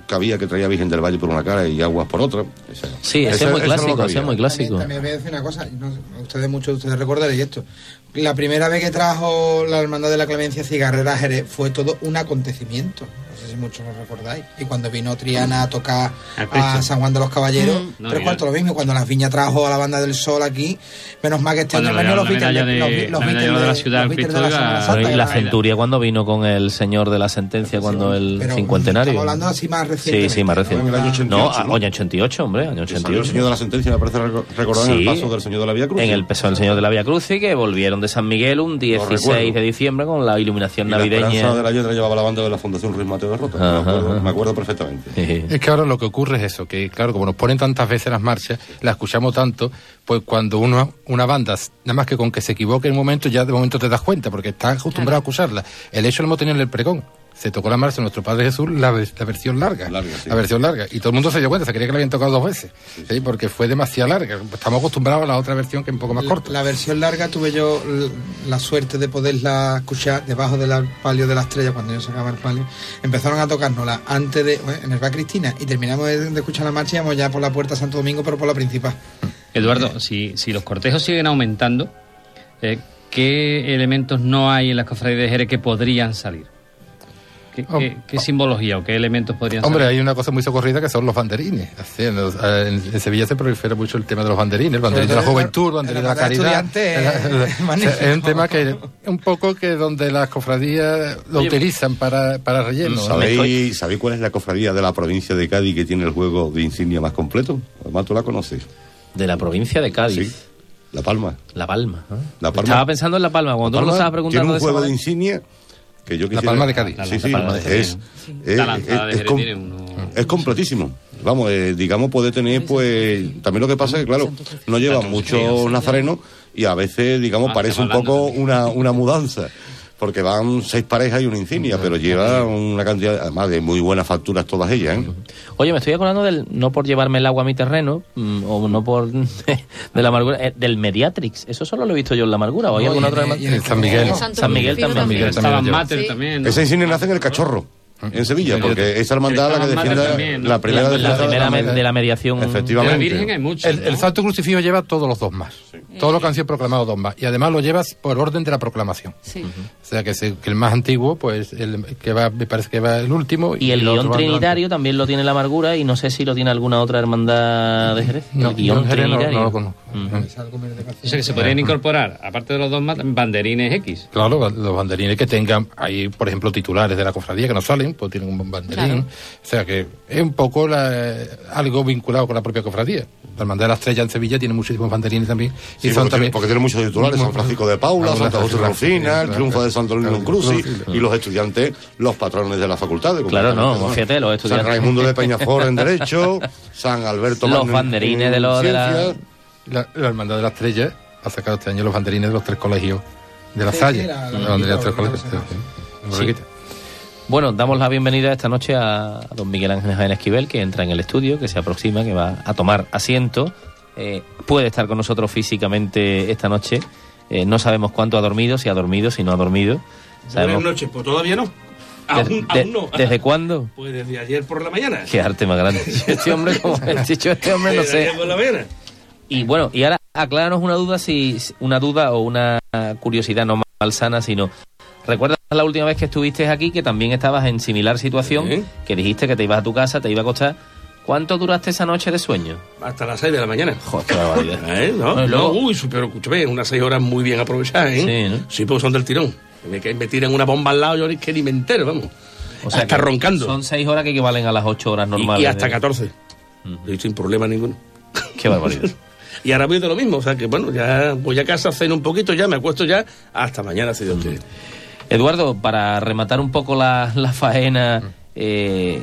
cabía que traía Virgen del Valle por una cara y Aguas por otra. Ese, sí, ese, ese es muy ese clásico, no ese es muy clásico. También, también voy a decir una cosa, no, ustedes muchos de ustedes recordaréis esto. La primera vez que trajo la Hermandad de la Clemencia Cigarrera a Jerez fue todo un acontecimiento. No sé si muchos lo recordáis. Y cuando vino Triana a tocar a San Juan de los Caballeros, mm. no, tres cuartos lo mismo. Cuando Las Viñas trajo a la Banda del Sol aquí, menos mal que este año no los Beatles de, de, los de, de, de la ciudad los de la Santa, y la Centuria cuando vino con el señor de la sentencia, cuando sí, el cincuentenario. Estamos hablando así más reciente. Sí, sí, más reciente. En el año ochenta y ocho, no, año ochenta y ocho, hombre, año ochenta y ocho. El señor de la sentencia me parece recordar sí, en el paso del señor de la Vía Cruz. En el paso del señor de la Vía Cruz, que volvieron de San Miguel un dieciséis de diciembre con la iluminación y navideña. La Esperanza de la Yedra llevaba la banda de la Fundación Ruiz Mateo de Rota. Me acuerdo, me acuerdo perfectamente. Sí. Es que ahora lo que ocurre es eso, que claro, como nos ponen tantas veces las marchas, las escuchamos tanto, pues cuando uno, una banda, nada más que con que se equivoque en un momento, ya de momento te das cuenta, porque estás acostumbrado claro. a escucharla. El hecho lo hemos tenido en el pregón. Se tocó la marcha de nuestro Padre Jesús, la, la versión larga, larga sí. la versión larga, y todo el mundo se dio cuenta, se creía que la habían tocado dos veces, sí, sí. ¿sí? Porque fue demasiado larga. Estamos acostumbrados a la otra versión que es un poco más corta. La, la versión larga tuve yo la suerte de poderla escuchar debajo del palio de la estrella, cuando yo sacaba el palio. Empezaron a tocárnosla antes de, bueno, en el Bar Cristina, y terminamos de, de escuchar la marcha y íbamos ya por la puerta Santo Domingo, pero por la principal. Eduardo, eh, si, si los cortejos siguen aumentando, eh, ¿qué elementos no hay en las cofradías de Jerez que podrían salir? ¿Qué, qué, ¿Qué simbología o qué elementos podrían ser? Hombre, hay una cosa muy socorrida que son los banderines. Así, en, los, en, en Sevilla se prolifera mucho el tema de los banderines, el banderín de la juventud, el banderín de la caridad. Eh, es un tema que un poco que donde las cofradías lo Oye, utilizan para, para relleno. ¿Sabéis, ¿Sabéis cuál es la cofradía de la provincia de Cádiz que tiene el juego de insignia más completo? Además, tú la conoces. De la provincia de Cádiz. Sí. La Palma. La Palma. ¿eh? La Palma. Estaba pensando en La Palma. Cuando tú me lo estabas preguntando. Tiene un juego de, de insignia. Que yo la Palma de Cádiz. La, sí, sí, la sí. Es, es, la lanzada es, de es, com, uno... es completísimo. Vamos, eh, digamos, puede tener, pues... También lo que pasa es que, claro, no llevan muchos nazarenos y a veces, digamos, parece un poco una, una mudanza. Porque van seis parejas y una insignia, pero lleva una cantidad, además, de muy buenas facturas todas ellas, ¿eh? Oye, me estoy acordando del, no por llevarme el agua a mi terreno, mmm, o no por de la amargura, eh, del Mediatrix. Eso solo lo he visto yo en la amargura, ¿o hay no, alguna otra? En, en San Miguel. San Miguel también. San Miguel también. Mater sí. también, ¿no? Esa insignia nace en el Cachorro. En Sevilla, porque esa hermandad la que defiende también, ¿no? la primera, la, la primera de, la, de la mediación. Efectivamente. De la Virgen hay mucho, el, ¿no? el Santo Crucifijo lleva todos los dogmas, sí. todos los que han sido proclamados dogmas, y además lo llevas por orden de la proclamación. Sí. Uh-huh. O sea que, se, que el más antiguo, pues el que va, me parece que va el último. Y, y el, el guión trinitario también lo tiene la amargura, y no sé si lo tiene alguna otra hermandad de Jerez. No, el guión no, trinitario. No, no lo conozco. Uh-huh. O sea que se podrían incorporar, aparte de los dogmas, banderines X. Claro, los banderines que tengan, hay por ejemplo titulares de la cofradía que no salen, pues tienen un banderín. Claro. O sea que es un poco la, algo vinculado con la propia cofradía. La Hermandad de la Estrella en Sevilla tiene muchísimos banderines también. Sí, y son porque, también porque tiene muchos titulares: San Francisco de Paula, Santa José Rufina, el triunfo de Santo Domingo Crucis, y los estudiantes, los patrones de la facultad. Claro, no, ¿no? Fíjate, los estudiantes. San Raimundo de Peñafort en Derecho, San Alberto Los banderines de los de la... la... La Hermandad de la Estrella ha sacado este año los banderines de los tres colegios de la Salle. Sí, la, la, la banderina de los tres colegios. Sí. Bueno, damos la bienvenida esta noche a don Miguel Ángel Jaén Esquivel, que entra en el estudio, que se aproxima, que va a tomar asiento. Eh, puede estar con nosotros físicamente esta noche. Eh, no sabemos cuánto ha dormido, si ha dormido, si no ha dormido. Sabemos... Buenas noches, pues todavía no. Aún, de, aún no. ¿Desde cuándo? Pues desde ayer por la mañana. Qué arte más grande. Este hombre, como he dicho, este hombre no sé. Ayer por la mañana. Y bueno, y ahora acláranos una duda, si una duda o una curiosidad no malsana, sino... ¿Recuerdas la última vez que estuviste aquí, que también estabas en similar situación, ¿sí? Que dijiste que te ibas a tu casa, te iba a acostar? ¿Cuánto duraste esa noche de sueño? Hasta las seis de la mañana. Joder, qué barbaridad. ¿Eh? No, no, no, uy, pero escúchame, unas seis horas muy bien aprovechadas, ¿eh? Sí, ¿no? Sí, porque son del tirón. Me, me tiran una bomba al lado, yo es que ni me entero, vamos. O sea, hasta roncando. Son seis horas que equivalen a las ocho horas normales. Y, y hasta de... catorce. Uh-huh. Y sin problema ninguno. Qué barbaridad. Y ahora voy de lo mismo, o sea que bueno, ya voy a casa, ceno un poquito, ya me acuesto ya, hasta mañana, si Dios quiere. Eduardo, para rematar un poco la, la faena, eh,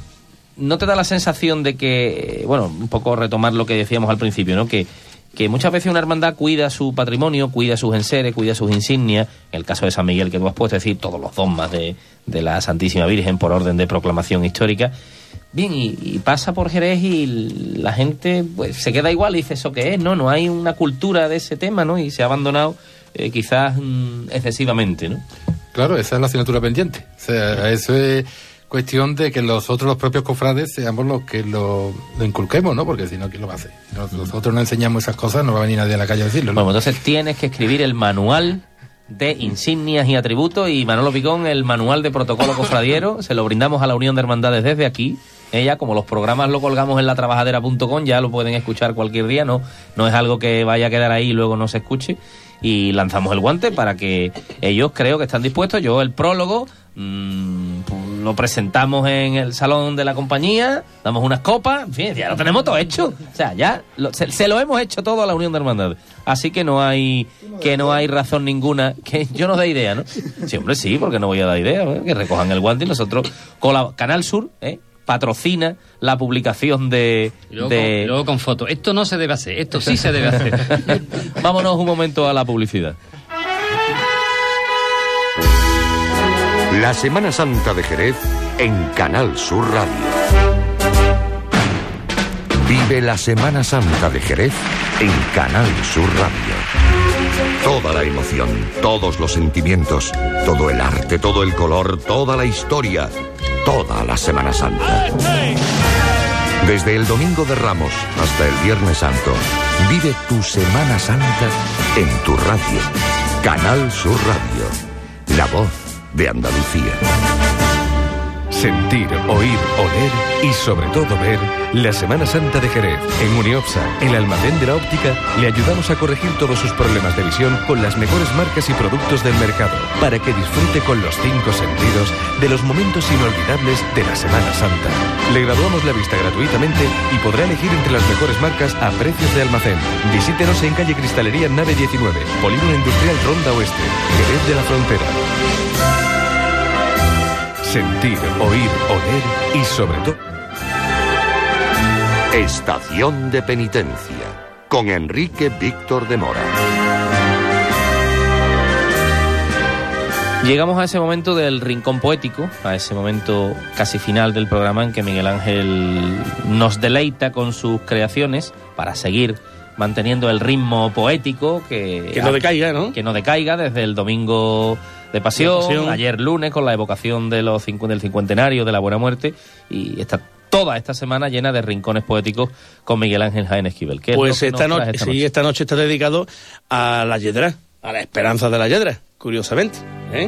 ¿no te da la sensación de que, bueno, un poco retomar lo que decíamos al principio, ¿no? Que, que muchas veces una hermandad cuida su patrimonio, cuida sus enseres, cuida sus insignias, en el caso de San Miguel que tú has puesto, es decir, todos los dogmas de, de la Santísima Virgen por orden de proclamación histórica? Bien, y, y pasa por Jerez y la gente pues se queda igual y dice, ¿eso qué es? No, no hay una cultura de ese tema, ¿no? Y se ha abandonado eh, quizás mmm, excesivamente, ¿no? Claro, esa es la asignatura pendiente. O sea, eso es... cuestión de que nosotros, los propios cofrades, seamos los que lo, lo inculquemos, ¿no? Porque si no, ¿quién lo va a hacer? Si nosotros no enseñamos esas cosas, no va a venir nadie a la calle a decirlo, ¿no? Bueno, entonces tienes que escribir el manual de insignias y atributos, y Manolo Picón el manual de protocolo cofradiero. Se lo brindamos a la Unión de Hermandades desde aquí. Ella, como los programas lo colgamos en la trabajadera punto com, ya lo pueden escuchar cualquier día, no, no es algo que vaya a quedar ahí y luego no se escuche. Y lanzamos el guante para que ellos, creo que están dispuestos. Yo el prólogo mmm, lo presentamos en el salón de la compañía, damos unas copas, en fin, ya lo tenemos todo hecho. O sea, ya lo, se, se lo hemos hecho todo a la Unión de Hermandades. Así que no hay que no hay razón ninguna que yo no dé idea, ¿no? Sí, hombre, sí, porque no voy a dar idea, ¿eh? Que recojan el guante y nosotros con la Canal Sur, ¿eh? patrocina la publicación de... Y luego, de... Con, y luego con fotos. Esto no se debe hacer, esto sí se debe hacer. Vámonos un momento a la publicidad. La Semana Santa de Jerez en Canal Sur Radio. Vive la Semana Santa de Jerez en Canal Sur Radio. Toda la emoción, todos los sentimientos, todo el arte, todo el color, toda la historia, toda la Semana Santa. Desde el Domingo de Ramos hasta el Viernes Santo, vive tu Semana Santa en tu radio. Canal Sur Radio, la voz de Andalucía. Sentir, oír, oler y sobre todo ver la Semana Santa de Jerez. En Uniopsa, el almacén de la óptica, le ayudamos a corregir todos sus problemas de visión con las mejores marcas y productos del mercado, para que disfrute con los cinco sentidos de los momentos inolvidables de la Semana Santa. Le graduamos la vista gratuitamente y podrá elegir entre las mejores marcas a precios de almacén. Visítenos en calle Cristalería Nave diecinueve, Polígono Industrial Ronda Oeste, Jerez de la Frontera. Sentir, oír, oler y sobre todo... Estación de Penitencia, con Enrique Víctor de Mora. Llegamos a ese momento del rincón poético, a ese momento casi final del programa en que Miguel Ángel nos deleita con sus creaciones para seguir manteniendo el ritmo poético que... Que no decaiga, ¿no? Que no decaiga desde el domingo de pasión, de pasión, ayer lunes con la evocación de los cincu- del cincuentenario de la Buena Muerte, y está toda esta semana llena de rincones poéticos con Miguel Ángel Jaén Esquivel. ¿Qué pues esta, no, esta sí, noche? esta noche está dedicado a la Yedra, a la esperanza de la Yedra, curiosamente, ¿eh?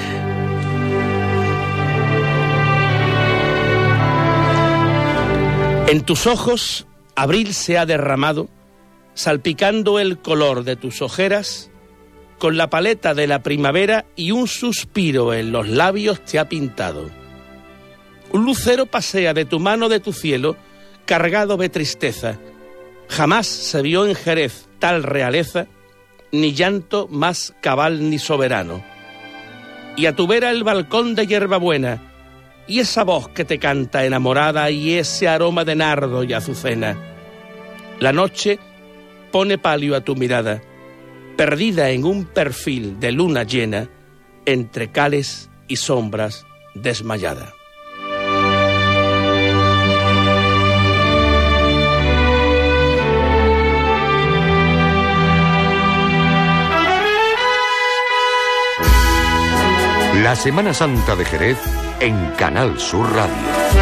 En tus ojos abril se ha derramado, salpicando el color de tus ojeras, con la paleta de la primavera, y un suspiro en los labios te ha pintado. Un lucero pasea de tu mano de tu cielo, cargado de tristeza. Jamás se vio en Jerez tal realeza, ni llanto más cabal ni soberano. Y a tu vera el balcón de hierbabuena, y esa voz que te canta enamorada, y ese aroma de nardo y azucena. La noche pone palio a tu mirada, perdida en un perfil de luna llena, entre cales y sombras desmayada. La Semana Santa de Jerez en Canal Sur Radio.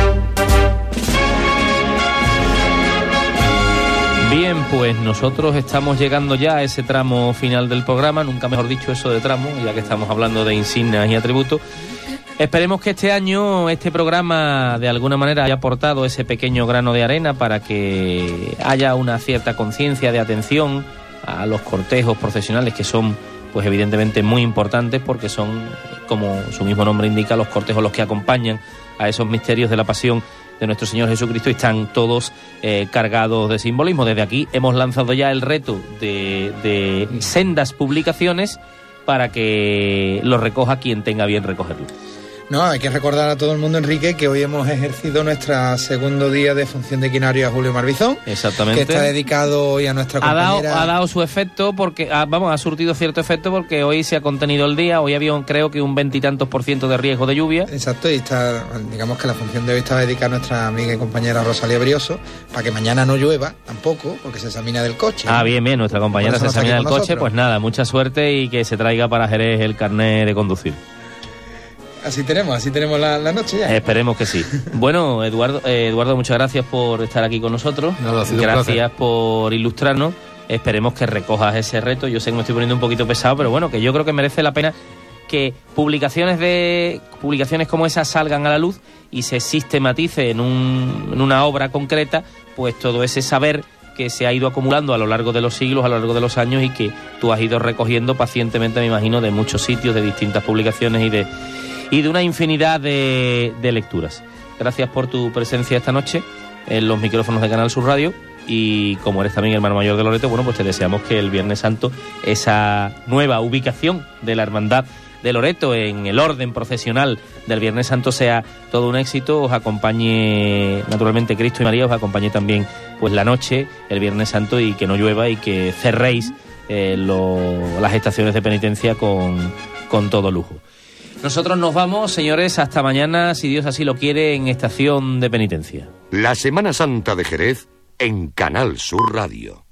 Bien, pues nosotros estamos llegando ya a ese tramo final del programa, nunca mejor dicho eso de tramo, ya que estamos hablando de insignias y atributos. Esperemos que este año este programa de alguna manera haya aportado ese pequeño grano de arena para que haya una cierta conciencia de atención a los cortejos procesionales, que son pues evidentemente muy importantes, porque son, como su mismo nombre indica, los cortejos los que acompañan a esos misterios de la pasión de nuestro Señor Jesucristo, y están todos eh, cargados de simbolismo. Desde aquí hemos lanzado ya el reto de, de sendas publicaciones para que lo recoja quien tenga bien recogerlo. No, hay que recordar a todo el mundo, Enrique, que hoy hemos ejercido nuestro segundo día de función de quinario a Julio Marbizón. Exactamente. Que está dedicado hoy a nuestra ha compañera... dado, ha dado su efecto, porque ha, vamos, ha surtido cierto efecto, porque hoy se ha contenido el día. Hoy había, un, creo que un veintitantos por ciento de riesgo de lluvia. Exacto, y está, digamos que la función de hoy está dedicada a nuestra amiga y compañera Rosalía Brioso, para que mañana no llueva tampoco, porque se examina del coche. Ah, bien, bien, nuestra compañera se examina del coche. Nosotros. Pues nada, mucha suerte y que se traiga para Jerez el carnet de conducir. así tenemos, así tenemos la, la noche ya. Esperemos que sí. Bueno, Eduardo, eh, Eduardo, muchas gracias por estar aquí con nosotros. No, ha sido gracias un placer. por ilustrarnos. Esperemos que recojas ese reto. Yo sé que me estoy poniendo un poquito pesado, pero bueno, que yo creo que merece la pena que publicaciones de publicaciones como esas salgan a la luz y se sistematice en, un, en una obra concreta, pues todo ese saber que se ha ido acumulando a lo largo de los siglos, a lo largo de los años, y que tú has ido recogiendo pacientemente, me imagino, de muchos sitios, de distintas publicaciones y de, y de una infinidad de, de lecturas. Gracias por tu presencia esta noche en los micrófonos de Canal Sur Radio, y como eres también hermano mayor de Loreto, bueno, pues te deseamos que el Viernes Santo esa nueva ubicación de la Hermandad de Loreto en el orden procesional del Viernes Santo sea todo un éxito. Os acompañe naturalmente Cristo y María, os acompañe también pues la noche, el Viernes Santo, y que no llueva y que cerréis eh, lo, las estaciones de penitencia con, con todo lujo. Nosotros nos vamos, señores, hasta mañana, si Dios así lo quiere, en Estación de Penitencia. La Semana Santa de Jerez en Canal Sur Radio.